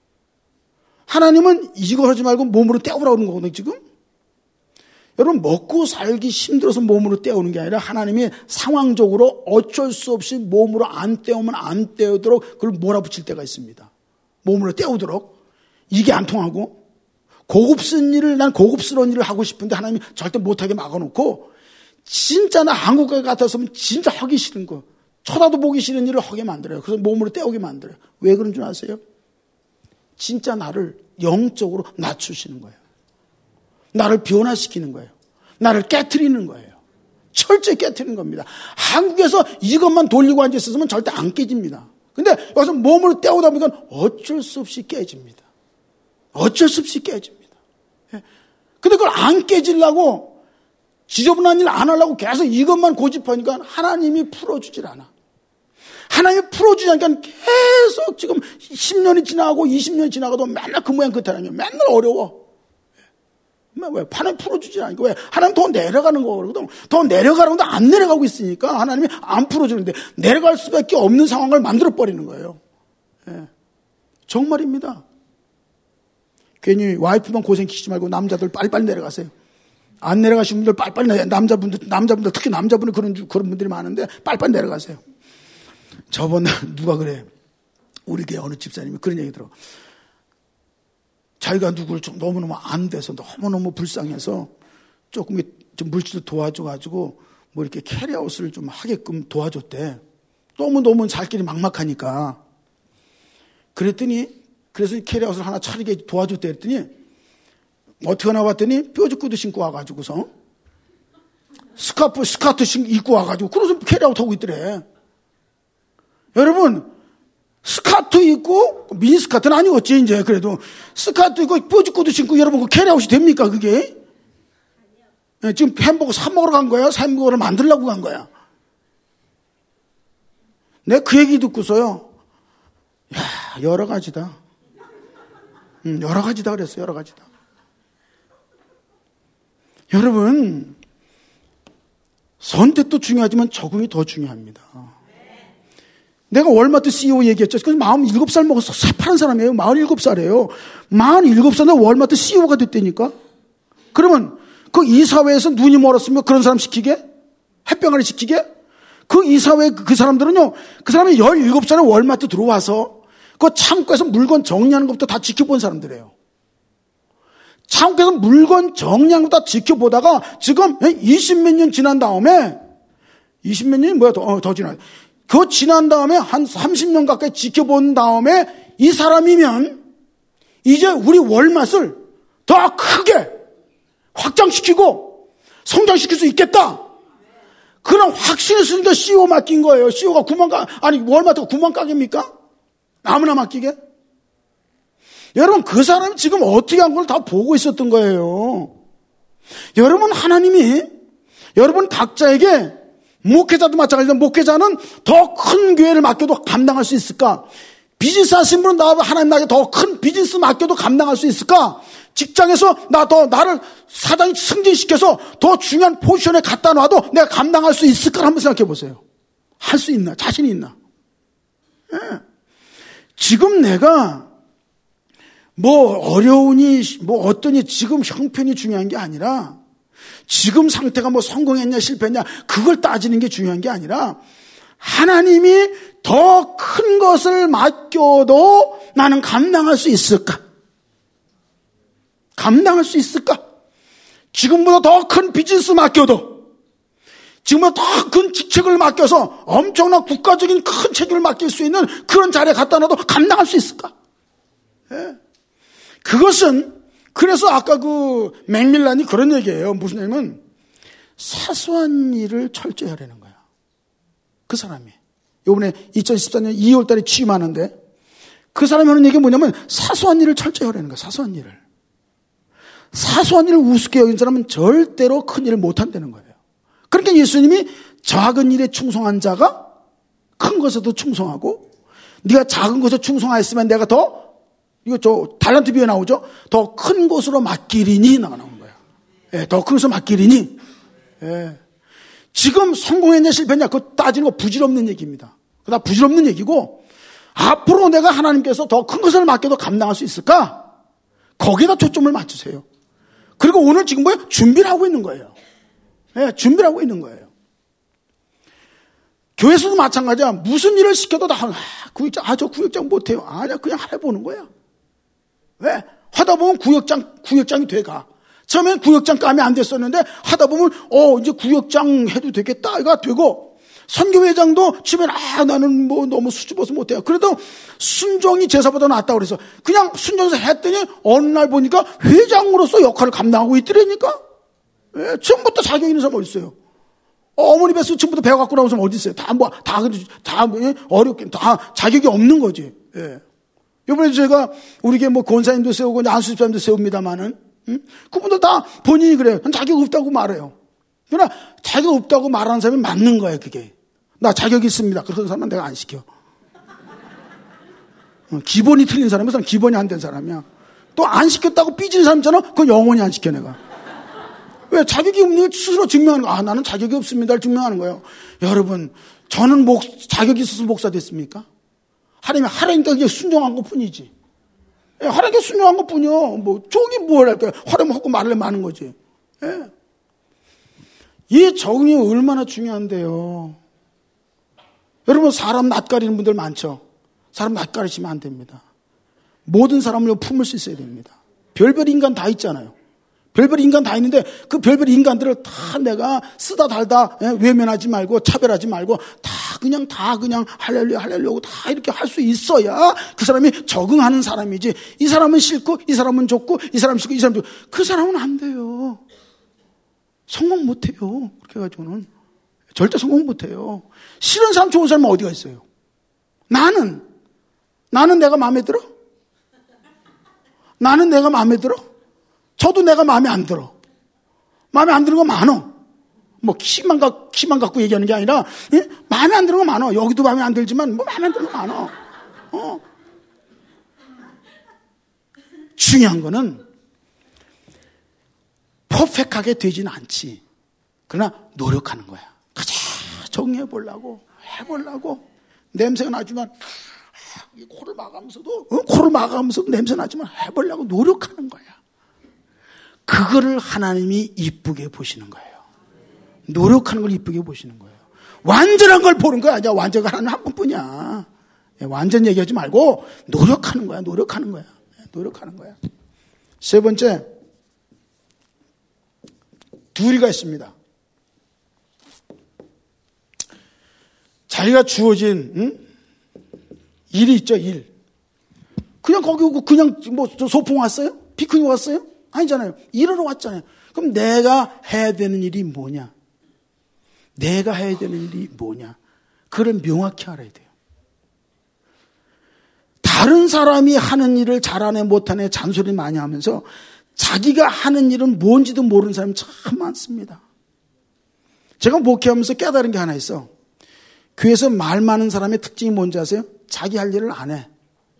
하나님은 이거 하지 말고 몸으로 떼우라고 하는 거거든요, 지금. 여러분, 먹고 살기 힘들어서 몸으로 떼우는 게 아니라 하나님이 상황적으로 어쩔 수 없이 몸으로 안 떼우면 안 떼우도록 그걸 몰아붙일 때가 있습니다. 몸으로 떼우도록. 이게 안 통하고 고급스러운 일을, 난 고급스러운 일을 하고 싶은데 하나님이 절대 못하게 막아놓고 진짜 나 한국에 같았으면 진짜 하기 싫은 거, 쳐다도 보기 싫은 일을 하게 만들어요. 그래서 몸으로 떼우게 만들어요. 왜 그런 줄 아세요? 진짜 나를 영적으로 낮추시는 거예요. 나를 변화시키는 거예요. 나를 깨트리는 거예요. 철저히 깨트리는 겁니다. 한국에서 이것만 돌리고 앉아있었으면 절대 안 깨집니다. 근데 여기서 몸으로 떼우다 보니까 어쩔 수 없이 깨집니다. 어쩔 수 없이 깨집니다. 근데 그걸 안 깨지려고 지저분한 일 안 하려고 계속 이것만 고집하니까 하나님이 풀어주질 않아. 하나님이 풀어주지 않으니까 계속 지금 십 년이 지나고 이십 년이 지나가도 맨날 그 모양 그 타랑이에요. 맨날 어려워. 왜? 하나님 풀어주지 않으니까. 왜? 하나님 더 내려가는 거거든. 더 내려가는데 안 내려가고 있으니까 하나님이 안 풀어주는데 내려갈 수밖에 없는 상황을 만들어버리는 거예요. 예. 정말입니다. 괜히 와이프만 고생시키지 말고 남자들 빨리빨리 내려가세요. 안 내려가시는 분들 빨리빨리 내려, 남자분들, 남자분들, 특히 남자분들 그런, 그런 분들이 많은데 빨리빨리 내려가세요. 저번 날 누가 그래. 우리 교회 어느 집사님이 그런 얘기 들어. 자기가 누구를 좀 너무너무 안 돼서 너무너무 불쌍해서 조금 좀 물질도 도와줘가지고 뭐 이렇게 캐리아웃을 좀 하게끔 도와줬대. 너무너무 살 길이 막막하니까. 그랬더니, 그래서 캐리아웃을 하나 차리게 도와줬대 했더니 어떻게 나왔더니 뾰족구두 신고 와가지고서 스카프, 스카트 입고 와가지고 그래서 캐리아웃 하고 있더래. 여러분, 스카트 입고, 미니스카트는 아니겠지, 이제. 그래도. 스카트 입고, 뾰족구두 신고, 여러분, 그 캐리아웃이 됩니까, 그게? 네, 지금 햄버거 사 먹으러 간 거야? 햄버거를 만들려고 간 거야? 내가 그 얘기 듣고서요. 야, 여러 가지다. 음, 여러 가지다 그랬어요. 여러 가지다. 여러분, 선택도 중요하지만 적응이 더 중요합니다. 내가 월마트 씨이오 얘기했죠. 그래서 마흔일곱 살 먹어서 새파란 사람이에요. 마흔일곱 살이에요. 마흔일곱 살에 월마트 씨이오가 됐다니까? 그러면 그 이사회에서 눈이 멀었으면 그런 사람 시키게? 햇병아리 시키게? 그 이사회 그 사람들은요, 그 사람이 열일곱 살에 월마트 들어와서 그 창고에서 물건 정리하는 것부터 다 지켜본 사람들이에요. 창고에서 물건 정리하는 거 다 지켜보다가 지금 이십몇 년 지난 다음에, 이십몇 년이 뭐야, 더, 어, 더 지나. 그 지난 다음에 한 삼십 년 가까이 지켜본 다음에 이 사람이면 이제 우리 월맛을 더 크게 확장시키고 성장시킬 수 있겠다. 그런 확신이 있으니까 씨이오 맡긴 거예요. 씨이오가 구만 가, 아니, 월마트가 구만 가게입니까? 아무나 맡기게? 여러분, 그 사람이 지금 어떻게 한 걸 다 보고 있었던 거예요. 여러분, 하나님이 여러분 각자에게 목회자도 마찬가지로 목회자는 더 큰 교회를 맡겨도 감당할 수 있을까? 비즈니스 하신 분은 나, 하나님 나에게 더 큰 비즈니스 맡겨도 감당할 수 있을까? 직장에서 나 더, 나를 사장이 승진시켜서 더 중요한 포지션에 갖다 놔도 내가 감당할 수 있을까? 한번 생각해 보세요. 할 수 있나? 자신이 있나? 예. 지금 내가 뭐 어려우니 뭐 어떠니 지금 형편이 중요한 게 아니라 지금 상태가 뭐 성공했냐 실패했냐 그걸 따지는 게 중요한 게 아니라 하나님이 더 큰 것을 맡겨도 나는 감당할 수 있을까? 감당할 수 있을까? 지금보다 더 큰 비즈니스 맡겨도 지금보다 더 큰 직책을 맡겨서 엄청난 국가적인 큰 책임을 맡길 수 있는 그런 자리에 갖다 놔도 감당할 수 있을까? 예. 그것은 그래서 아까 그 맥밀란이 그런 얘기예요. 무슨 얘기냐면 사소한 일을 철저히 하려는 거야. 그 사람이. 이번에 이천십사 년 이월 달에 취임하는데 그 사람이 하는 얘기가 뭐냐면 사소한 일을 철저히 하려는 거야. 사소한 일을. 사소한 일을 우습게 여긴 사람은 절대로 큰 일을 못한다는 거예요. 그러니까 예수님이 작은 일에 충성한 자가 큰 것에도 충성하고 네가 작은 것에 충성하였으면 내가 더 이거 저 달란트 비유에 나오죠. 더 큰 곳으로 맡기리니 나오는 거야. 예, 더 큰 곳으로 맡기리니. 예. 지금 성공했냐 실패했냐 그거 따지는 거 부질없는 얘기입니다. 그다 부질없는 얘기고 앞으로 내가 하나님께서 더 큰 것을 맡겨도 감당할 수 있을까? 거기에다 초점을 맞추세요. 그리고 오늘 지금 뭐예요? 준비를 하고 있는 거예요. 예, 준비를 하고 있는 거예요. 교회에서도 마찬가지야. 무슨 일을 시켜도 다 아, 구역장, 아, 저 구역장 못해요. 아니야, 그냥 해보는 거야. 왜? 하다 보면 구역장, 구역장이 돼가. 처음엔 구역장 감이 안 됐었는데 하다 보면 어 이제 구역장 해도 되겠다 이가 되고 선교회장도 처음엔 아 나는 뭐 너무 수줍어서 못해요. 그래도 순종이 제사보다 낫다 그래서 그냥 순종해서 했더니 어느 날 보니까 회장으로서 역할을 감당하고 있더라니까. 예, 처음부터 자격 있는 사람 어디 있어요? 어머니 뱃속 처음부터 배워갖고 나온 사람 어디 있어요? 다 뭐 다 다 어렵게 다 자격이 없는 거지. 예. 이번에 제가 우리게 뭐 권사님도 세우고 안수집사님도 세웁니다만은 응? 그분들 다 본인이 그래요. 자격 없다고 말해요. 그러나 자격 없다고 말하는 사람이 맞는 거예요. 그게 나 자격 있습니다. 그런 사람은 내가 안 시켜. 기본이 틀린 사람은 기본이 안 된 사람이야. 또 안 시켰다고 삐진 사람 있잖아. 그건 영원히 안 시켜 내가. 왜? 자격이 없는 걸 스스로 증명하는 거야. 아, 나는 자격이 없습니다를 증명하는 거예요. 여러분, 저는 목, 자격이 있어서 목사 됐습니까? 하나님이 하나님께 그냥 순종한 것 뿐이지. 예, 하나님께 순종한 것 뿐이요. 뭐, 저기 뭘 할까요? 화려하고 말을 많은 거지. 예. 이 적응이 얼마나 중요한데요. 여러분, 사람 낯가리는 분들 많죠? 사람 낯가리시면 안 됩니다. 모든 사람을 품을 수 있어야 됩니다. 별별 인간 다 있잖아요. 별별 인간 다 있는데 그 별별 인간들을 다 내가 쓰다 달다 외면하지 말고 차별하지 말고 다 그냥 다 그냥 하려고 하려고 다 이렇게 할 수 있어야 그 사람이 적응하는 사람이지. 이 사람은 싫고 이 사람은 좋고 이 사람은 싫고 이 사람은 좋고 그 사람은 안 돼요. 성공 못 해요. 그렇게 해가지고는 절대 성공 못 해요. 싫은 사람 좋은 사람은 어디가 있어요? 나는 나는 내가 마음에 들어? 나는 내가 마음에 들어? 저도 내가 마음에 안 들어. 마음에 안 드는 거 많어. 뭐 키만, 가, 키만 갖고 얘기하는 게 아니라 예? 마음에 안 드는 거 많아. 여기도 마음에 안 들지만 뭐 마음에 안 드는 거 많아. 어. 중요한 거는 퍼펙트하게 되지는 않지. 그러나 노력하는 거야. 가자 정리해 보려고 해보려고. 냄새가 나지만 코를 막으면서도 어? 코를 막으면서도 냄새 나지만 해보려고 노력하는 거야. 그거를 하나님이 이쁘게 보시는 거예요. 노력하는 걸 이쁘게 보시는 거예요. 완전한 걸 보는 거야. 아니야. 완전한 하나님 한 분뿐이야. 완전 얘기하지 말고 노력하는 거야. 노력하는 거야. 노력하는 거야. 세 번째, 둘이가 있습니다. 자기가 주어진 응? 일이 있죠. 일. 그냥 거기 오고 그냥 뭐 소풍 왔어요? 피크닉 왔어요? 아니잖아요. 일하러 왔잖아요. 그럼 내가 해야 되는 일이 뭐냐? 내가 해야 되는 일이 뭐냐? 그걸 명확히 알아야 돼요. 다른 사람이 하는 일을 잘하네 못하네 잔소리 많이 하면서 자기가 하는 일은 뭔지도 모르는 사람이 참 많습니다. 제가 목회하면서 깨달은 게 하나 있어. 교회에서 말 많은 사람의 특징이 뭔지 아세요? 자기 할 일을 안 해.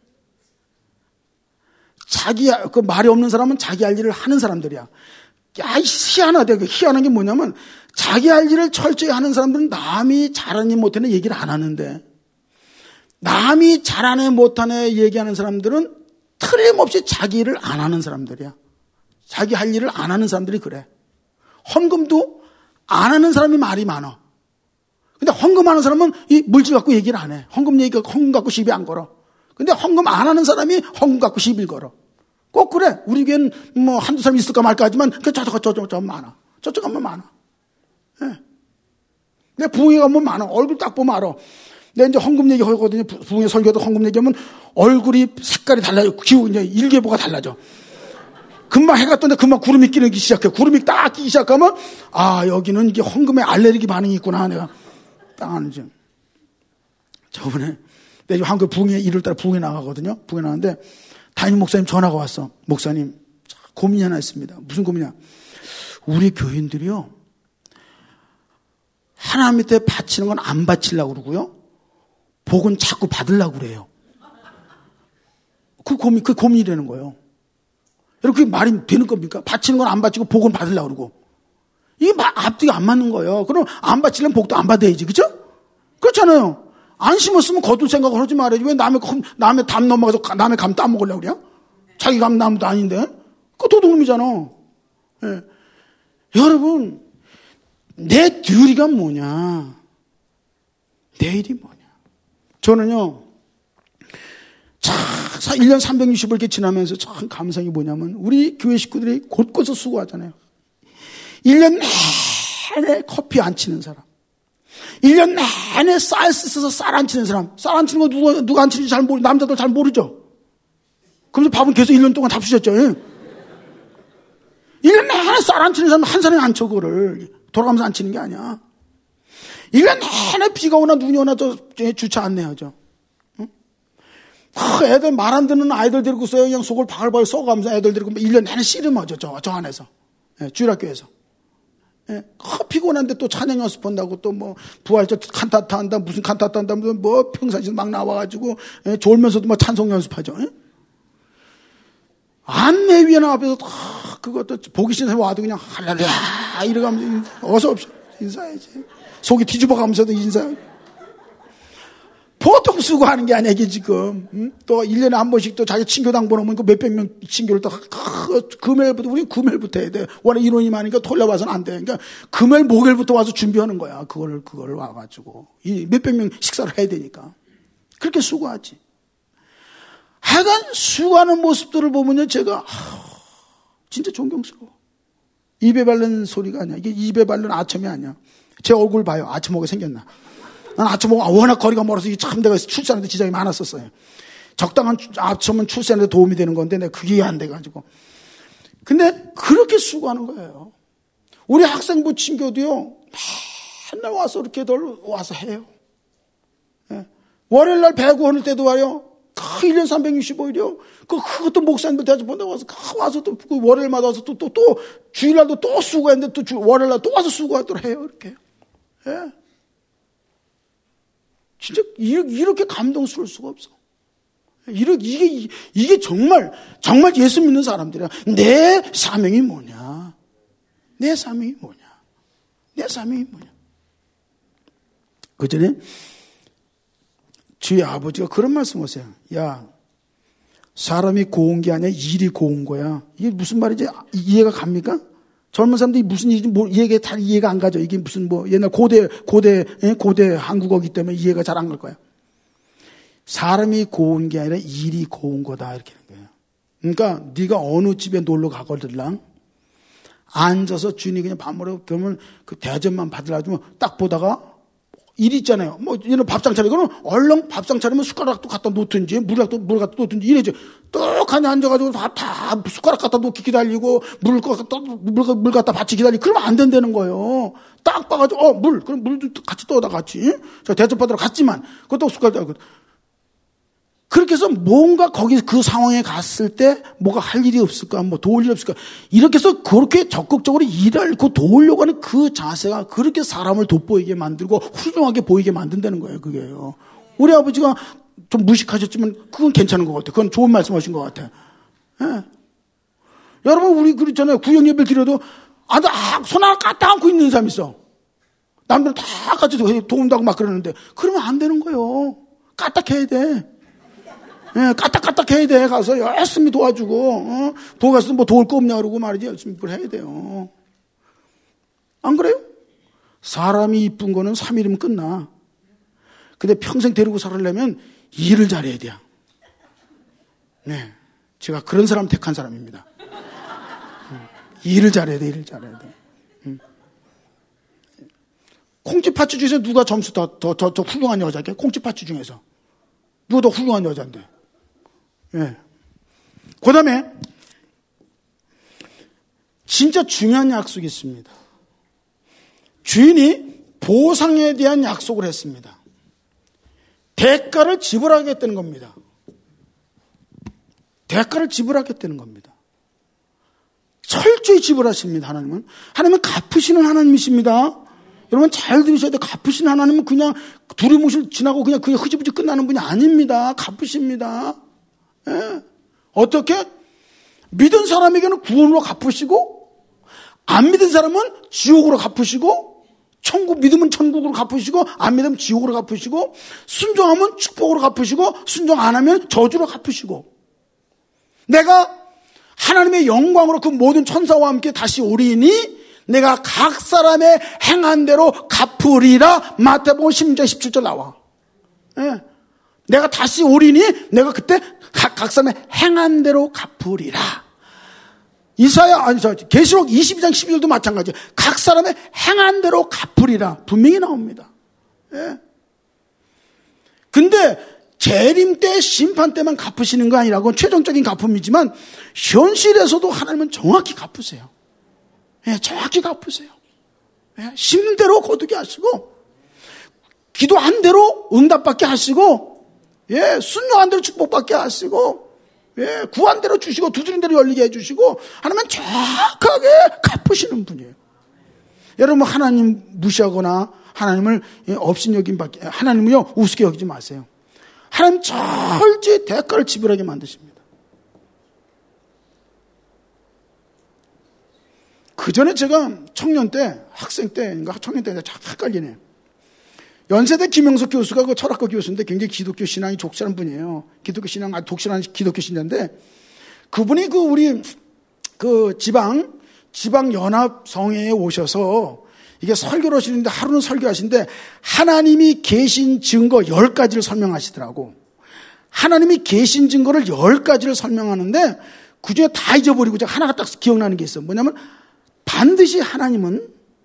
자기, 그 말이 없는 사람은 자기 할 일을 하는 사람들이야. 야, 희한하다. 그 희한한 게 뭐냐면 자기 할 일을 철저히 하는 사람들은 남이 잘하니 못하니 얘기를 안 하는데 남이 잘하네 못하네 얘기하는 사람들은 틀림없이 자기 일을 안 하는 사람들이야. 자기 할 일을 안 하는 사람들이 그래. 헌금도 안 하는 사람이 말이 많아. 근데 헌금하는 사람은 이 물질 갖고 얘기를 안 해. 헌금 얘기, 헌금 갖고 시비 안 걸어. 근데 헌금 안 하는 사람이 헌금 갖고 시비를 걸어. 꼭 그래. 우리 교회는 뭐 한두 사람 있을까 말까 하지만 그 저쪽, 저쪽, 저쪽 많아. 저쪽 가면 많아. 예. 내 부흥회 가면 많아. 얼굴 딱 보면 알아. 내가 이제 헌금 얘기 하거든요. 부흥회 설교도 헌금 얘기하면 얼굴이 색깔이 달라요. 기후, 이제 일계보가 달라져. 금방 해가 떴는데 금방 구름이 끼기 시작해. 구름이 딱 끼기 시작하면 아, 여기는 이게 헌금에 알레르기 반응이 있구나. 내가 딱 아는지. 저번에 내가 한국 부흥회 일월 달에 부흥회 나가거든요. 부흥회 나가는데 담임 목사님 전화가 왔어. 목사님, 고민이 하나 있습니다. 무슨 고민이야? 우리 교인들이요. 하나님 밑에 바치는 건 안 바치려고 그러고요. 복은 자꾸 받으려고 그래요. 그 고민, 그 고민이라는 거예요. 여러분, 그게 말이 되는 겁니까? 바치는 건 안 바치고 복은 받으려고 그러고. 이게 앞뒤가 안 맞는 거예요. 그럼 안 바치려면 복도 안 받아야지. 그죠? 그렇잖아요. 안 심었으면 거둘 생각을 하지 말아야지. 왜 남의, 남의 담 넘어가서 남의 감 따먹으려고 그래요? 자기 감 나무도 아닌데? 그거 도둑놈이잖아. 예. 여러분, 내 듀리가 뭐냐? 내 일이 뭐냐? 저는요, 참, 일 년 삼백육십 일 이렇게 지나면서 참 감상이 뭐냐면, 우리 교회 식구들이 곳곳에 수고하잖아요. 일 년 내내 커피 안 치는 사람. 일 년 내내 쌀 씻어서 쌀 안 치는 사람. 쌀 안 치는 거 누가, 누가 안 치는지 잘 모르, 남자들 잘 모르죠? 그러면서 밥은 계속 일 년 동안 잡수셨죠? 예? 일 년 내내 쌀 안 치는 사람 한 사람이 안 쳐, 그거를. 돌아가면서 안 치는 게 아니야. 일 년 내내 비가 오나 눈이 오나 저 주차 안 내야죠. 응? 아, 애들 말 안 듣는 아이들 데리고 써요. 그냥 속을 바글바글 썩어가면서 애들 데리고 일 년 내내 씨름하죠. 저, 저 안에서. 예, 주일학교에서. 예, 아, 피곤한데 또 찬양 연습한다고 또 뭐 부활절 칸타타 한다 무슨 칸타타 한다 뭐 평상시에 막 나와가지고 예, 졸면서도 막 찬송 연습하죠. 예? 안내 위원 앞에서 다 그것도 보기 싫은 사람 와도 그냥 할렐루야 이러가면서 어서 옵시오 인사해야지. 속이 뒤집어가면서도 인사. 보통 수고하는 게 아니야 이게 지금. 응? 또 일 년에 한 번씩 또 자기 친교당 보내면 그 몇백 명 친교를 또 금요일부터 우리 금요일부터 해야 돼. 원래 인원이 많으니까 토요일 와서는 안 돼. 그러니까 금요일 목요일부터 와서 준비하는 거야. 그거를 그거를 와가지고 이 몇백 명 식사를 해야 되니까 그렇게 수고하지. 하여간 수고하는 모습들을 보면요 제가 아, 진짜 존경스러워. 입에 바른 소리가 아니야. 이게 입에 바른 아첨이 아니야. 제 얼굴 봐요. 아첨하게 생겼나. 난 아첨하고 워낙 거리가 멀어서 참 내가 출산하는데 지장이 많았었어요. 적당한 아첨은 출산에 도움이 되는 건데 내가 그게 안 돼가지고. 근데 그렇게 수고하는 거예요. 우리 학생부 친교도요. 맨날 와서 이렇게들 와서 해요. 예. 월요일 날 배구 하는 때도 와요. 일 년 삼백육십오 일이요. 그, 그것도 목사님들 대접본다고 와서, 와서 또, 그 월요일마다 와서 또, 또, 또, 주일날도 또 수고했는데 또 주, 월요일날 또 와서 수고하도록 해요, 이렇게. 예. 진짜, 이렇게 감동스러울 수가 없어. 이렇게, 이게, 이게 정말, 정말 예수 믿는 사람들이야. 내 사명이 뭐냐? 내 사명이 뭐냐? 내 사명이 뭐냐? 그 전에 주의 아버지가 그런 말씀 하세요. 야, 사람이 고운 게 아니라 일이 고운 거야. 이게 무슨 말인지 이해가 갑니까? 젊은 사람들이 무슨 일인지 뭐 이해가 다 이해가 안 가죠. 이게 무슨 뭐 옛날 고대 고대 고대 한국어기 때문에 이해가 잘 안 갈 거야. 사람이 고운 게 아니라 일이 고운 거다 이렇게 하는 거예요. 그러니까 네가 어느 집에 놀러 가거들랑 앉아서 주인이 그냥 밥 먹으러 그러면 그 대접만 받으려면 딱 보다가 일 있잖아요. 뭐 얘는 밥상 차리고는 얼른 밥상 차리면 숟가락도 갖다 놓든지 물약도 물 갖다 놓든지 이래죠. 떡하니 앉아가지고 다, 다 숟가락 갖다 놓기 기다리고 물 갖다 물, 물 갖다 받치 기다리고 그러면 안 된다는 거예요. 딱 봐가지고 어 물 그럼 물도 같이 떠다 같이 저 대접 받으러 갔지만 그것도 숟가락 그렇게 해서 뭔가 거기 그 상황에 갔을 때 뭐가 할 일이 없을까, 뭐 도울 일이 없을까. 이렇게 해서 그렇게 적극적으로 일을 그 도우려고 하는 그 자세가 그렇게 사람을 돋보이게 만들고 훌륭하게 보이게 만든다는 거예요, 그게요. 우리 아버지가 좀 무식하셨지만 그건 괜찮은 것 같아요. 그건 좋은 말씀 하신 것 같아요. 예. 여러분, 우리 그렇잖아요. 구역 예배를 드려도 아주 손 하나 까딱 안고 있는 사람이 있어. 남들은 다 같이 도운다고 막 그러는데 그러면 안 되는 거예요. 까딱해야 돼. 예, 까딱까딱 해야 돼. 가서 열심히 도와주고, 어? 도와서 뭐 도울 거 없냐 그러고 말이지. 열심히 그걸 해야 돼요. 안 그래요? 사람이 이쁜 거는 삼 일이면 끝나. 근데 평생 데리고 살으려면 일을 잘해야 돼요. 네. 제가 그런 사람 택한 사람입니다. 음, 일을 잘해야 돼, 일을 잘해야 돼. 음. 콩쥐 파츠 중에서 누가 점수 더, 더, 더, 더 훌륭한 여자게? 콩쥐 파츠 중에서. 누가 더 훌륭한 여자인데. 예. 그 다음에, 진짜 중요한 약속이 있습니다. 주인이 보상에 대한 약속을 했습니다. 대가를 지불하겠다는 겁니다. 대가를 지불하겠다는 겁니다. 철저히 지불하십니다, 하나님은. 하나님은 갚으시는 하나님이십니다. 여러분 잘 들으셔야 돼요. 갚으시는 하나님은 그냥 두리뭉실 지나고 그냥 그냥 흐지부지 끝나는 분이 아닙니다. 갚으십니다. 예. 어떻게? 믿은 사람에게는 구원으로 갚으시고 안 믿은 사람은 지옥으로 갚으시고 천국 믿으면 천국으로 갚으시고 안 믿으면 지옥으로 갚으시고 순종하면 축복으로 갚으시고 순종 안 하면 저주로 갚으시고 내가 하나님의 영광으로 그 모든 천사와 함께 다시 오리니 내가 각 사람의 행한 대로 갚으리라. 마태복음 십 장 십칠 절 나와. 예. 내가 다시 오리니 내가 그때 각, 각 사람의 행한 대로 갚으리라. 이사야 아니 저 계시록 이십이 장 십이 절도 마찬가지예요. 각 사람의 행한 대로 갚으리라. 분명히 나옵니다. 예. 근데 재림 때 심판 때만 갚으시는 거 아니라고 최종적인 갚음이지만 현실에서도 하나님은 정확히 갚으세요. 예, 정확히 갚으세요. 예, 심는 대로 거두게 하시고, 기도한 대로 응답받게 하시고, 예, 순종한 대로 축복받게 하시고, 예, 구한 대로 주시고, 두드린 대로 열리게 해주시고, 하나님은 정확하게 갚으시는 분이에요. 여러분, 하나님 무시하거나, 하나님을 업신여김 받게, 하나님을요, 우습게 여기지 마세요. 하나님 철저히 대가를 지불하게 만드십니다. 그 전에 제가 청년 때, 학생 때인가 청년 때 참 헷갈리네. 연세대 김영석 교수가 그 철학과 교수인데 굉장히 기독교 신앙이 독실한 분이에요. 기독교 신앙 아주 독실한 기독교 신자인데 그분이 그 우리 그 지방 지방 연합 성회에 오셔서 이게 설교를 하시는데 하루는 설교하시는데 하나님이 계신 증거 열 가지를 설명하시더라고. 하나님이 계신 증거를 열 가지를 설명하는데 그중에 다 잊어버리고 제가 하나가 딱 기억나는 게 있어. 뭐냐면 반드시 하나님은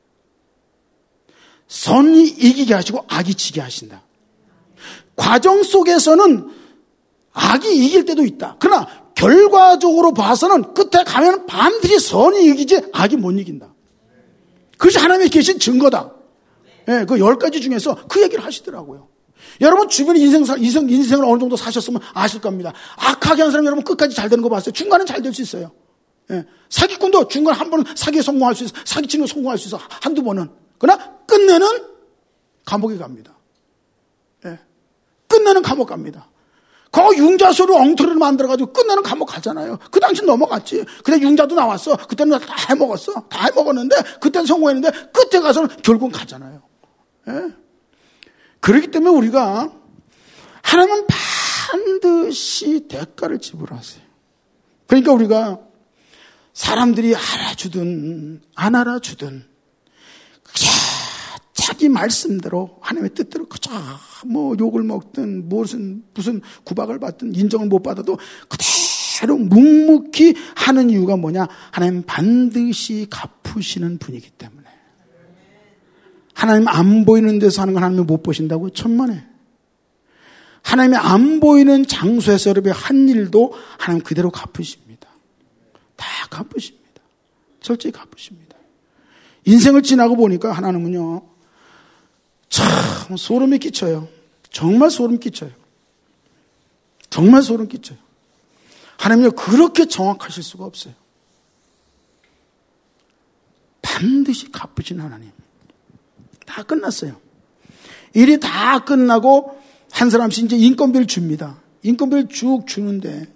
선이 이기게 하시고 악이 지게 하신다. 과정 속에서는 악이 이길 때도 있다. 그러나 결과적으로 봐서는 끝에 가면 반드시 선이 이기지 악이 못 이긴다. 그것이 하나님이 계신 증거다. 예, 그 열 가지 중에서 그 얘기를 하시더라고요. 여러분 주변에 인생, 인생, 인생을 어느 정도 사셨으면 아실 겁니다. 악하게 한 사람 여러분 끝까지 잘 되는 거 봤어요. 중간은 잘 될 수 있어요. 예. 사기꾼도 중간 한 번은 사기에 성공할 수 있어. 사기치는 거 성공할 수 있어. 한두 번은. 그러나 끝내는 감옥에 갑니다. 예. 끝내는 감옥 갑니다. 그 융자소를 엉터리로 만들어가지고 끝내는 감옥 가잖아요. 그 당시 넘어갔지. 근데 융자도 나왔어. 그때는 다 해먹었어. 다 해먹었는데 그때는 성공했는데 끝에 가서는 결국은 가잖아요. 예. 그렇기 때문에 우리가 하나님은 반드시 대가를 지불하세요. 그러니까 우리가 사람들이 알아주든 안 알아주든 그저 자기 말씀대로 하나님의 뜻대로 그저 뭐 욕을 먹든 무슨 무슨 구박을 받든 인정을 못 받아도 그대로 묵묵히 하는 이유가 뭐냐? 하나님 반드시 갚으시는 분이기 때문에. 하나님 안 보이는 데서 하는 건 하나님이 못 보신다고? 천만에. 하나님이 안 보이는 장소에서 여러분의 한 일도 하나님 그대로 갚으십니다. 다 갚으십니다. 철저히 갚으십니다. 인생을 지나고 보니까 하나님은요, 참 소름이 끼쳐요. 정말 소름 끼쳐요. 정말 소름 끼쳐요. 하나님은요, 그렇게 정확하실 수가 없어요. 반드시 갚으신 하나님. 다 끝났어요. 일이 다 끝나고 한 사람씩 이제 인건비를 줍니다. 인건비를 쭉 주는데,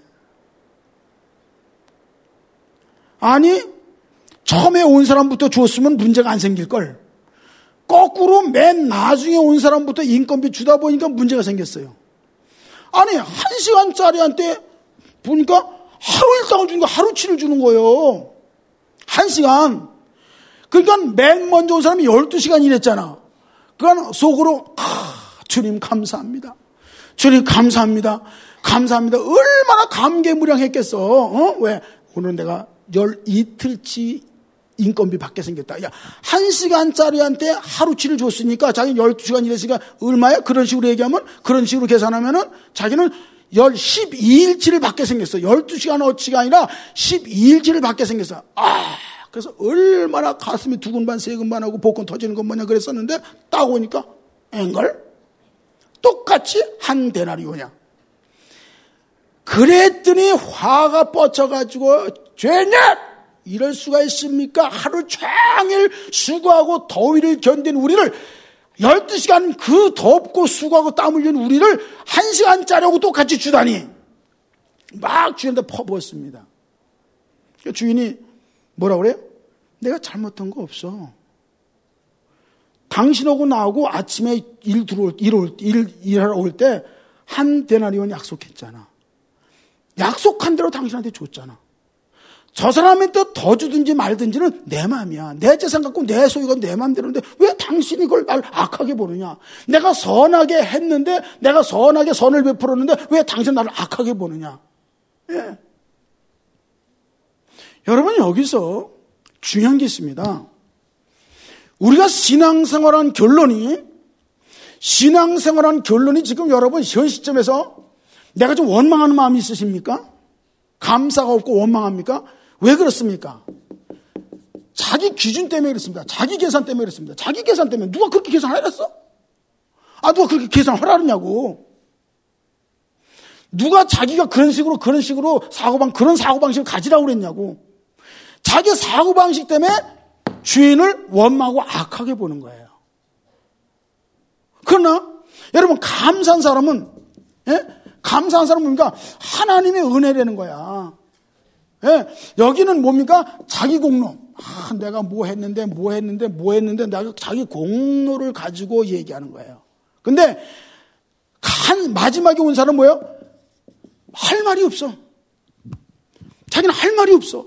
아니 처음에 온 사람부터 줬으면 문제가 안 생길걸. 거꾸로 맨 나중에 온 사람부터 인건비 주다 보니까 문제가 생겼어요. 아니 한 시간짜리한테 보니까 하루 일당을 주는 거 하루치를 주는 거예요. 한 시간. 그러니까 맨 먼저 온 사람이 열두 시간 일했잖아. 그러니까 속으로 아, 주님 감사합니다. 주님 감사합니다. 감사합니다. 얼마나 감개무량했겠어. 어? 왜? 오늘 내가 열 이틀치 인건비 받게 생겼다. 야, 한 시간짜리한테 하루치를 줬으니까 자기는 열두 시간 일했으니까 얼마야? 그런 식으로 얘기하면, 그런 식으로 계산하면은 자기는 열, 십이 일치를 받게 생겼어. 열두 시간어치가 아니라 십이 일치를 받게 생겼어. 아, 그래서 얼마나 가슴이 두근반 세근반하고 복권 터지는 것 뭐냐 그랬었는데 딱 오니까 앵걸? 똑같이 한 데나리오냐. 그랬더니 화가 뻗쳐가지고 죄냐! 이럴 수가 있습니까? 하루 종일 수고하고 더위를 견딘 우리를 열두 시간 그 덥고 수고하고 땀 흘린 우리를 한 시간짜리하고 똑같이 주다니. 막 주인한테 퍼부었습니다. 주인이 뭐라고 그래요? 내가 잘못한 거 없어. 당신하고 나하고 아침에 일 들어올, 일 올, 일, 일하러 올 때 한 데나리온 약속했잖아. 약속한 대로 당신한테 줬잖아. 저 사람한테 더 주든지 말든지는 내 마음이야. 내 재산 갖고 내 소유가 내 마음대로인데 왜 당신이 그걸 날 악하게 보느냐. 내가 선하게 했는데 내가 선하게 선을 베풀었는데 왜 당신 나를 악하게 보느냐. 예. 여러분 여기서 중요한 게 있습니다. 우리가 신앙생활한 결론이 신앙생활한 결론이 지금 여러분 현 시점에서 내가 좀 원망하는 마음이 있으십니까? 감사가 없고 원망합니까? 왜 그렇습니까? 자기 기준 때문에 그렇습니다. 자기 계산 때문에 그렇습니다. 자기 계산 때문에. 누가 그렇게 계산하랬어? 아, 누가 그렇게 계산하라느냐고. 누가 자기가 그런 식으로 그런 식으로 사고방 그런 사고방식을 가지라고 그랬냐고. 자기 사고방식 때문에 주인을 원망하고 악하게 보는 거예요. 그러나 여러분 감사한 사람은 예? 감사한 사람은 뭡니까? 하나님의 은혜라는 거야. 예? 여기는 뭡니까? 자기 공로. 아, 내가 뭐 했는데 뭐 했는데 뭐 했는데 내가 자기 공로를 가지고 얘기하는 거예요. 근데 한 마지막에 온 사람은 뭐예요? 할 말이 없어. 자기는 할 말이 없어.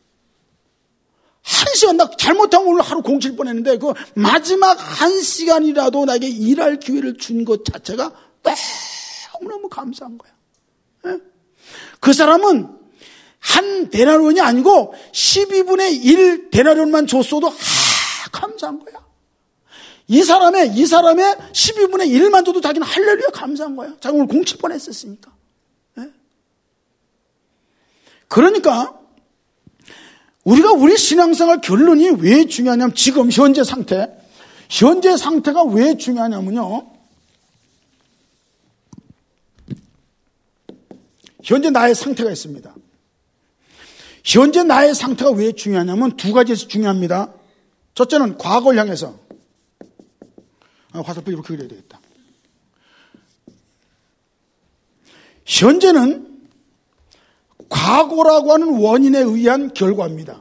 한 시간, 나 잘못하면 오늘 하루 공칠 뻔했는데 그 마지막 한 시간이라도 나에게 일할 기회를 준 것 자체가 너무너무 감사한 거야. 예? 그 사람은 한 데나리온이 아니고 십이분의 일 데나리온만 줬어도 아, 감사한 거야. 이 사람의 이 사람의 십이분의 일만 줘도 자기는 할렐루야 감사한 거야. 자기 오늘 공칠 뻔했었으니까. 예? 그러니까 우리가 우리 신앙생활 결론이 왜 중요하냐면 지금 현재 상태, 현재 상태가 왜 중요하냐면요. 현재 나의 상태가 있습니다. 현재 나의 상태가 왜 중요하냐면 두 가지에서 중요합니다. 첫째는 과거를 향해서. 아, 화살표 이렇게 그려야 되겠다. 현재는 과거라고 하는 원인에 의한 결과입니다.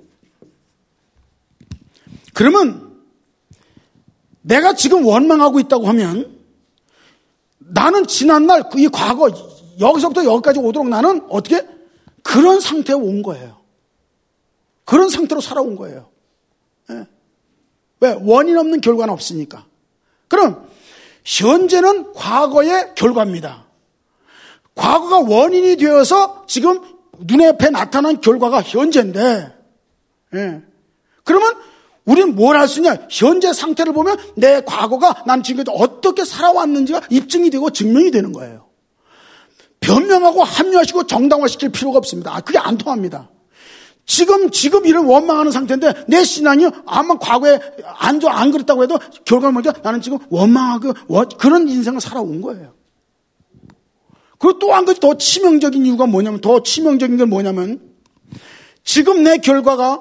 그러면 내가 지금 원망하고 있다고 하면 나는 지난날 이 과거 여기서부터 여기까지 오도록 나는 어떻게 그런 상태에 온 거예요. 그런 상태로 살아온 거예요. 예. 왜? 원인 없는 결과는 없으니까. 그럼 현재는 과거의 결과입니다. 과거가 원인이 되어서 지금 눈에 앞에 나타난 결과가 현재인데, 예. 그러면 우리는 뭘 할 수 있냐? 현재 상태를 보면 내 과거가 난 지금까지 어떻게 살아왔는지가 입증이 되고 증명이 되는 거예요. 변명하고 합리화시키고 정당화시킬 필요가 없습니다. 그게 안 통합니다. 지금, 지금 이런 원망하는 상태인데 내 신앙이 아마 과거에 안 좋아, 안 그랬다고 해도 결과를 보니까 나는 지금 원망하고 그런 인생을 살아온 거예요. 그리고 또 한 가지 더 치명적인 이유가 뭐냐면, 더 치명적인 게 뭐냐면, 지금 내 결과가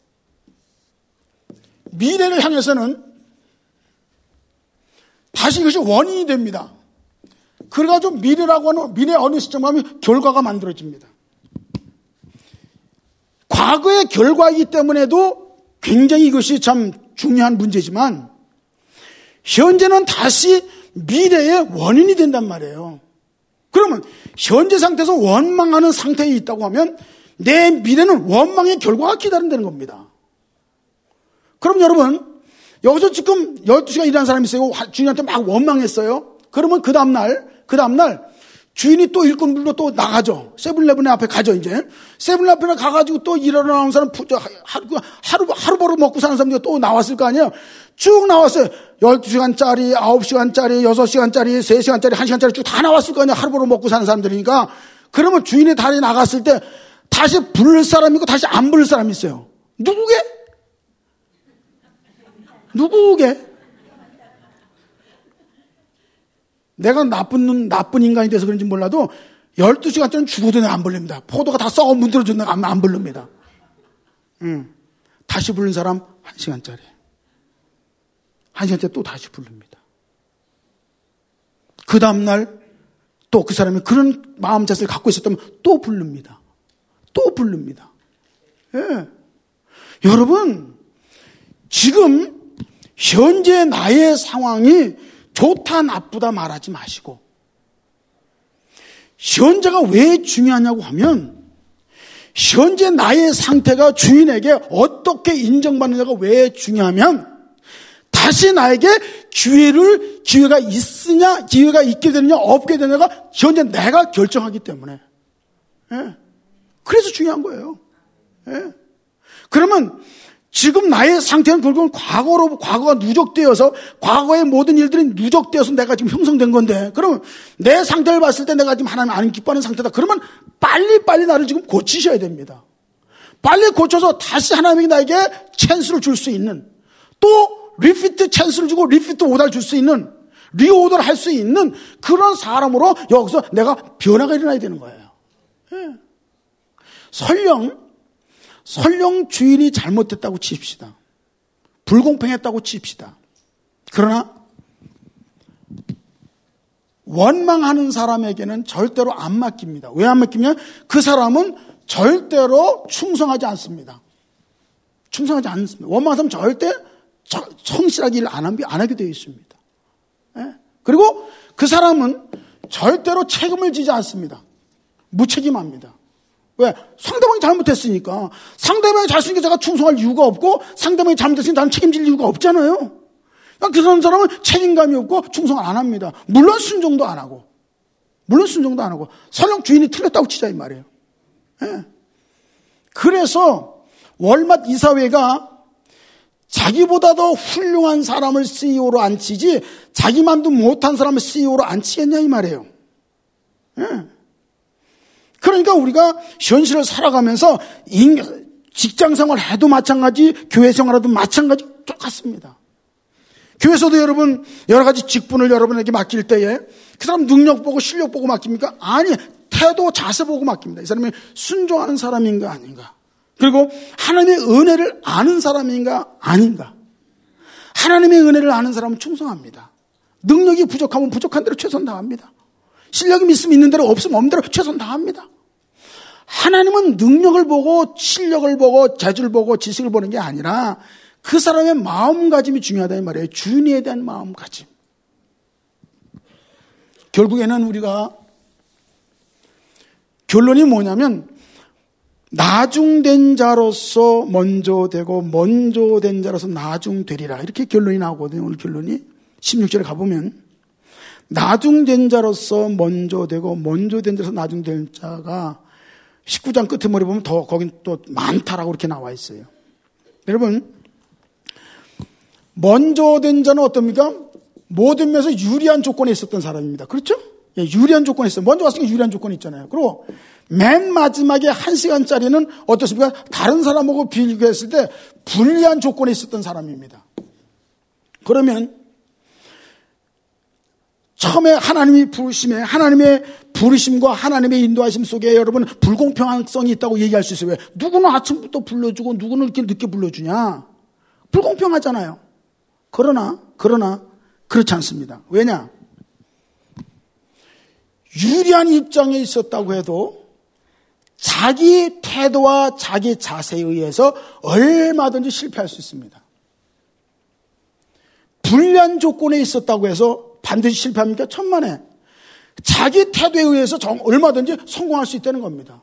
미래를 향해서는 다시 이것이 원인이 됩니다. 그래가지고 미래라고 하는, 미래 어느 시점 가면 결과가 만들어집니다. 과거의 결과이기 때문에도 굉장히 이것이 참 중요한 문제지만, 현재는 다시 미래의 원인이 된단 말이에요. 그러면 현재 상태에서 원망하는 상태에 있다고 하면 내 미래는 원망의 결과가 기다린다는 겁니다. 그럼 여러분, 여기서 지금 열두 시간 일하는 사람이 있어요. 주인한테 막 원망했어요. 그러면 그 다음날, 그 다음날 주인이 또 일꾼들로 또 나가죠. 세븐일레븐 앞에 가죠, 이제. 세븐일레븐 앞에 가가지고 또 일하러 나온 사람, 하루, 하루, 하루 벌어 먹고 사는 사람들이 또 나왔을 거 아니에요. 쭉 나왔어요. 열두 시간짜리, 아홉 시간짜리, 여섯 시간짜리, 세 시간짜리, 한 시간짜리 쭉 다 나왔을 거 아니에요. 하루 벌어 먹고 사는 사람들이니까. 그러면 주인의 다리 나갔을 때 다시 부를 사람이 있고 다시 안 부를 사람이 있어요. 누구게? 누구게? 내가 나쁜, 나쁜 인간이 돼서 그런지 몰라도 열두 시간짜리는 죽어도 내가 안 부릅니다. 포도가 다 썩어 문드러져도 내가 안, 안 부릅니다. 응. 다시 부른 사람 한 시간짜리. 한 시간짜리 또 다시 부릅니다. 그 다음날 또 그 사람이 그런 마음 자세를 갖고 있었다면 또 부릅니다. 또 부릅니다. 예. 여러분, 지금 현재 나의 상황이 좋다 나쁘다 말하지 마시고, 현재가 왜 중요하냐고 하면 현재 나의 상태가 주인에게 어떻게 인정받느냐가 왜 중요하면 다시 나에게 기회를 기회가 있으냐 기회가 있게 되느냐 없게 되느냐가 현재 내가 결정하기 때문에, 예. 그래서 중요한 거예요. 예. 그러면 지금 나의 상태는 결국은 과거로, 과거가 누적되어서, 과거의 모든 일들이 누적되어서 내가 지금 형성된 건데, 그러면 내 상태를 봤을 때 내가 지금 하나님 안 기뻐하는 상태다. 그러면 빨리빨리 나를 지금 고치셔야 됩니다. 빨리 고쳐서 다시 하나님이 나에게 찬스를 줄 수 있는, 또 리피트 찬스를 주고 리피트 오다를 줄 수 있는, 리오더를 할 수 있는 그런 사람으로 여기서 내가 변화가 일어나야 되는 거예요. 예. 설령, 설령 주인이 잘못했다고 칩시다. 불공평했다고 칩시다. 그러나 원망하는 사람에게는 절대로 안 맡깁니다. 왜 안 맡기냐? 그 사람은 절대로 충성하지 않습니다. 충성하지 않습니다. 원망하는 사람은 절대 성실하게 일 안 하게 되어 있습니다. 예? 그리고 그 사람은 절대로 책임을 지지 않습니다. 무책임합니다. 왜? 상대방이 잘못했으니까. 상대방이 잘못했으니까 제가 충성할 이유가 없고, 상대방이 잘못했으니까 나는 책임질 이유가 없잖아요. 그러니까 그런 사람은 책임감이 없고 충성을 안 합니다. 물론 순종도 안 하고. 물론 순종도 안 하고. 설령 주인이 틀렸다고 치자 이 말이에요. 예. 그래서 월맛 이사회가 자기보다 더 훌륭한 사람을 씨이오로 앉히지 자기만도 못한 사람을 씨이오로 앉히겠냐 이 말이에요. 예. 그러니까 우리가 현실을 살아가면서 직장생활 해도 마찬가지, 교회생활 해도 마찬가지 똑같습니다. 교회에서도 여러분 여러 가지 직분을 여러분에게 맡길 때에 그 사람 능력 보고 실력 보고 맡깁니까? 아니, 태도, 자세 보고 맡깁니다. 이 사람이 순종하는 사람인가 아닌가. 그리고 하나님의 은혜를 아는 사람인가 아닌가. 하나님의 은혜를 아는 사람은 충성합니다. 능력이 부족하면 부족한 대로 최선 다합니다. 실력이 있으면 있는 대로 없으면 없는 대로 최선 다합니다. 하나님은 능력을 보고 실력을 보고 재주를 보고 지식을 보는 게 아니라 그 사람의 마음가짐이 중요하다는 말이에요. 주인에 대한 마음가짐. 결국에는 우리가 결론이 뭐냐면 나중된 자로서 먼저 되고 먼저 된 자로서 나중되리라. 이렇게 결론이 나오거든요. 오늘 결론이. 십육 절에 가보면 나중된 자로서 먼저 되고 먼저 된 자로서 나중된 자가 십구 장 끝에 머리 보면 더 거긴 또 많다라고 이렇게 나와 있어요. 여러분, 먼저 된 자는 어떻습니까? 모든 면에서 유리한 조건에 있었던 사람입니다. 그렇죠? 예, 유리한 조건에 있어요. 먼저 왔으니까 유리한 조건이 있잖아요. 그리고 맨 마지막에 한 시간짜리는 어떻습니까? 다른 사람하고 비교했을 때 불리한 조건에 있었던 사람입니다. 그러면 처음에 하나님이 부르심에 하나님의 부르심과 하나님의 인도하심 속에 여러분 불공평성이 있다고 얘기할 수 있어요. 왜? 누구는 아침부터 불러주고 누구는 이렇게 늦게 불러주냐? 불공평하잖아요. 그러나 그러나 그렇지 않습니다. 왜냐? 유리한 입장에 있었다고 해도 자기 태도와 자기 자세에 의해서 얼마든지 실패할 수 있습니다. 불리한 조건에 있었다고 해서 반드시 실패합니까? 천만에. 자기 태도에 의해서 얼마든지 성공할 수 있다는 겁니다.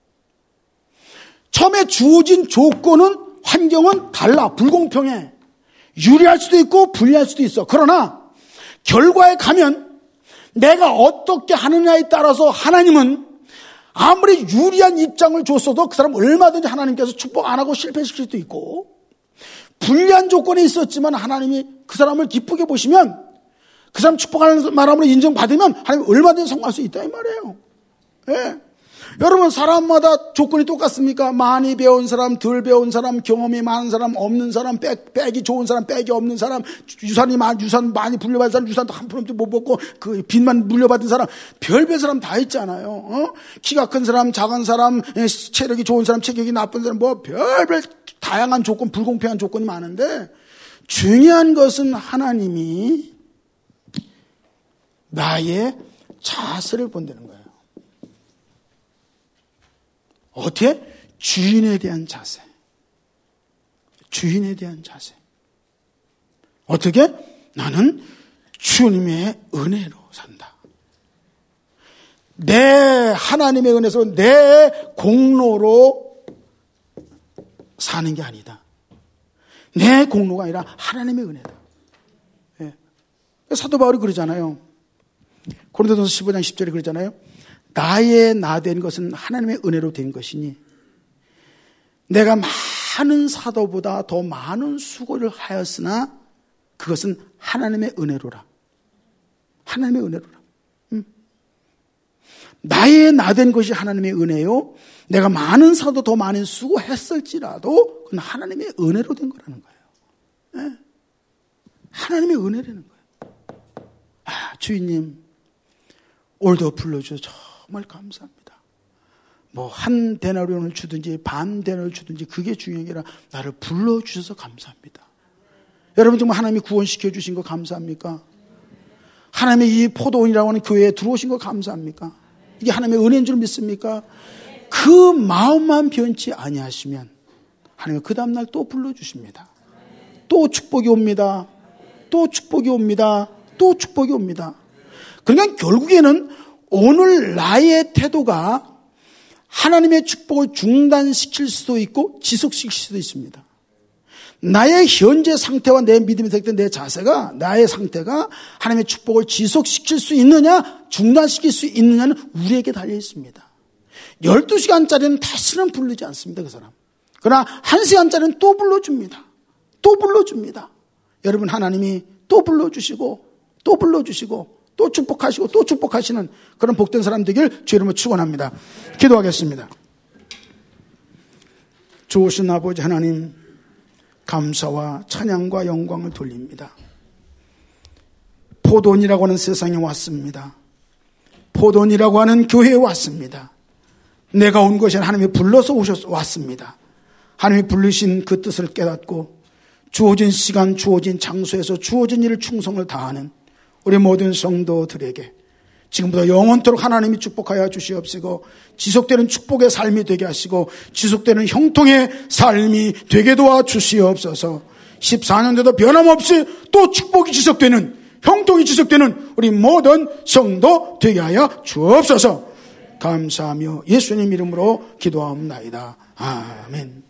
처음에 주어진 조건은, 환경은 달라. 불공평해. 유리할 수도 있고 불리할 수도 있어. 그러나 결과에 가면 내가 어떻게 하느냐에 따라서 하나님은 아무리 유리한 입장을 줬어도 그 사람 얼마든지 하나님께서 축복 안 하고 실패시킬 수도 있고, 불리한 조건에 있었지만 하나님이 그 사람을 기쁘게 보시면 그 사람 축복하는 말함으로 인정받으면 하나님 얼마든지 성공할 수 있다 이 말이에요. 예. 여러분, 사람마다 조건이 똑같습니까? 많이 배운 사람, 덜 배운 사람, 경험이 많은 사람, 없는 사람, 빽, 빽이 좋은 사람, 빽이 없는 사람, 유산이 많, 유산 많이 물려받은 사람, 유산도 한 푼도 못 받고 그 빚만 물려받은 사람, 별별 사람 다 있잖아요. 어? 키가 큰 사람, 작은 사람, 체력이 좋은 사람, 체격이 나쁜 사람, 뭐 별별 다양한 조건, 불공평한 조건이 많은데 중요한 것은 하나님이 나의 자세를 본다는 거예요. 어떻게? 주인에 대한 자세. 주인에 대한 자세. 어떻게? 나는 주님의 은혜로 산다. 내 하나님의 은혜에서 내 공로로 사는 게 아니다. 내 공로가 아니라 하나님의 은혜다. 예. 사도 바울이 그러잖아요. 고린도전서 십오 장 십 절에 그러잖아요. 나의 나 된 것은 하나님의 은혜로 된 것이니 내가 많은 사도보다 더 많은 수고를 하였으나 그것은 하나님의 은혜로라. 하나님의 은혜로라. 음. 나의 나 된 것이 하나님의 은혜요. 내가 많은 사도 더 많은 수고했을지라도 그건 하나님의 은혜로 된 거라는 거예요. 네. 하나님의 은혜라는 거예요. 아, 주인님 올더 불러주셔서 정말 감사합니다. 뭐 한 데나리온을 주든지 반 데나리온을 주든지 그게 중요한 게 아니라 나를 불러주셔서 감사합니다. 여러분 정말 하나님이 구원시켜 주신 거 감사합니까? 하나님의 이 포도원이라고 하는 교회에 들어오신 거 감사합니까? 이게 하나님의 은혜인 줄 믿습니까? 그 마음만 변치 아니하시면 하나님은 그 다음날 또 불러주십니다. 또 축복이 옵니다. 또 축복이 옵니다. 또 축복이 옵니다. 그러니까 결국에는 오늘 나의 태도가 하나님의 축복을 중단시킬 수도 있고 지속시킬 수도 있습니다. 나의 현재 상태와 내 믿음의 상태, 내 자세가, 나의 상태가 하나님의 축복을 지속시킬 수 있느냐 중단시킬 수 있느냐는 우리에게 달려 있습니다. 열두 시간짜리는 다시는 부르지 않습니다. 그 사람. 그러나 한 시간짜리는 또 불러줍니다. 또 불러줍니다. 여러분, 하나님이 또 불러주시고 또 불러주시고 또 축복하시고 또 축복하시는 그런 복된 사람 되길 주 이름으로 축원합니다. 기도하겠습니다. 좋으신 아버지 하나님, 감사와 찬양과 영광을 돌립니다. 포도원이라고 하는 세상에 왔습니다. 포도원이라고 하는 교회에 왔습니다. 내가 온 것이 하나님이 불러서 오셨, 왔습니다. 하나님이 부르신 그 뜻을 깨닫고 주어진 시간, 주어진 장소에서 주어진 일을 충성을 다하는 우리 모든 성도들에게 지금부터 영원토록 하나님이 축복하여 주시옵시고 지속되는 축복의 삶이 되게 하시고 지속되는 형통의 삶이 되게 도와 주시옵소서. 십사 년대도 변함없이 또 축복이 지속되는, 형통이 지속되는 우리 모든 성도 되게 하여 주옵소서. 감사하며 예수님 이름으로 기도하옵나이다. 아멘.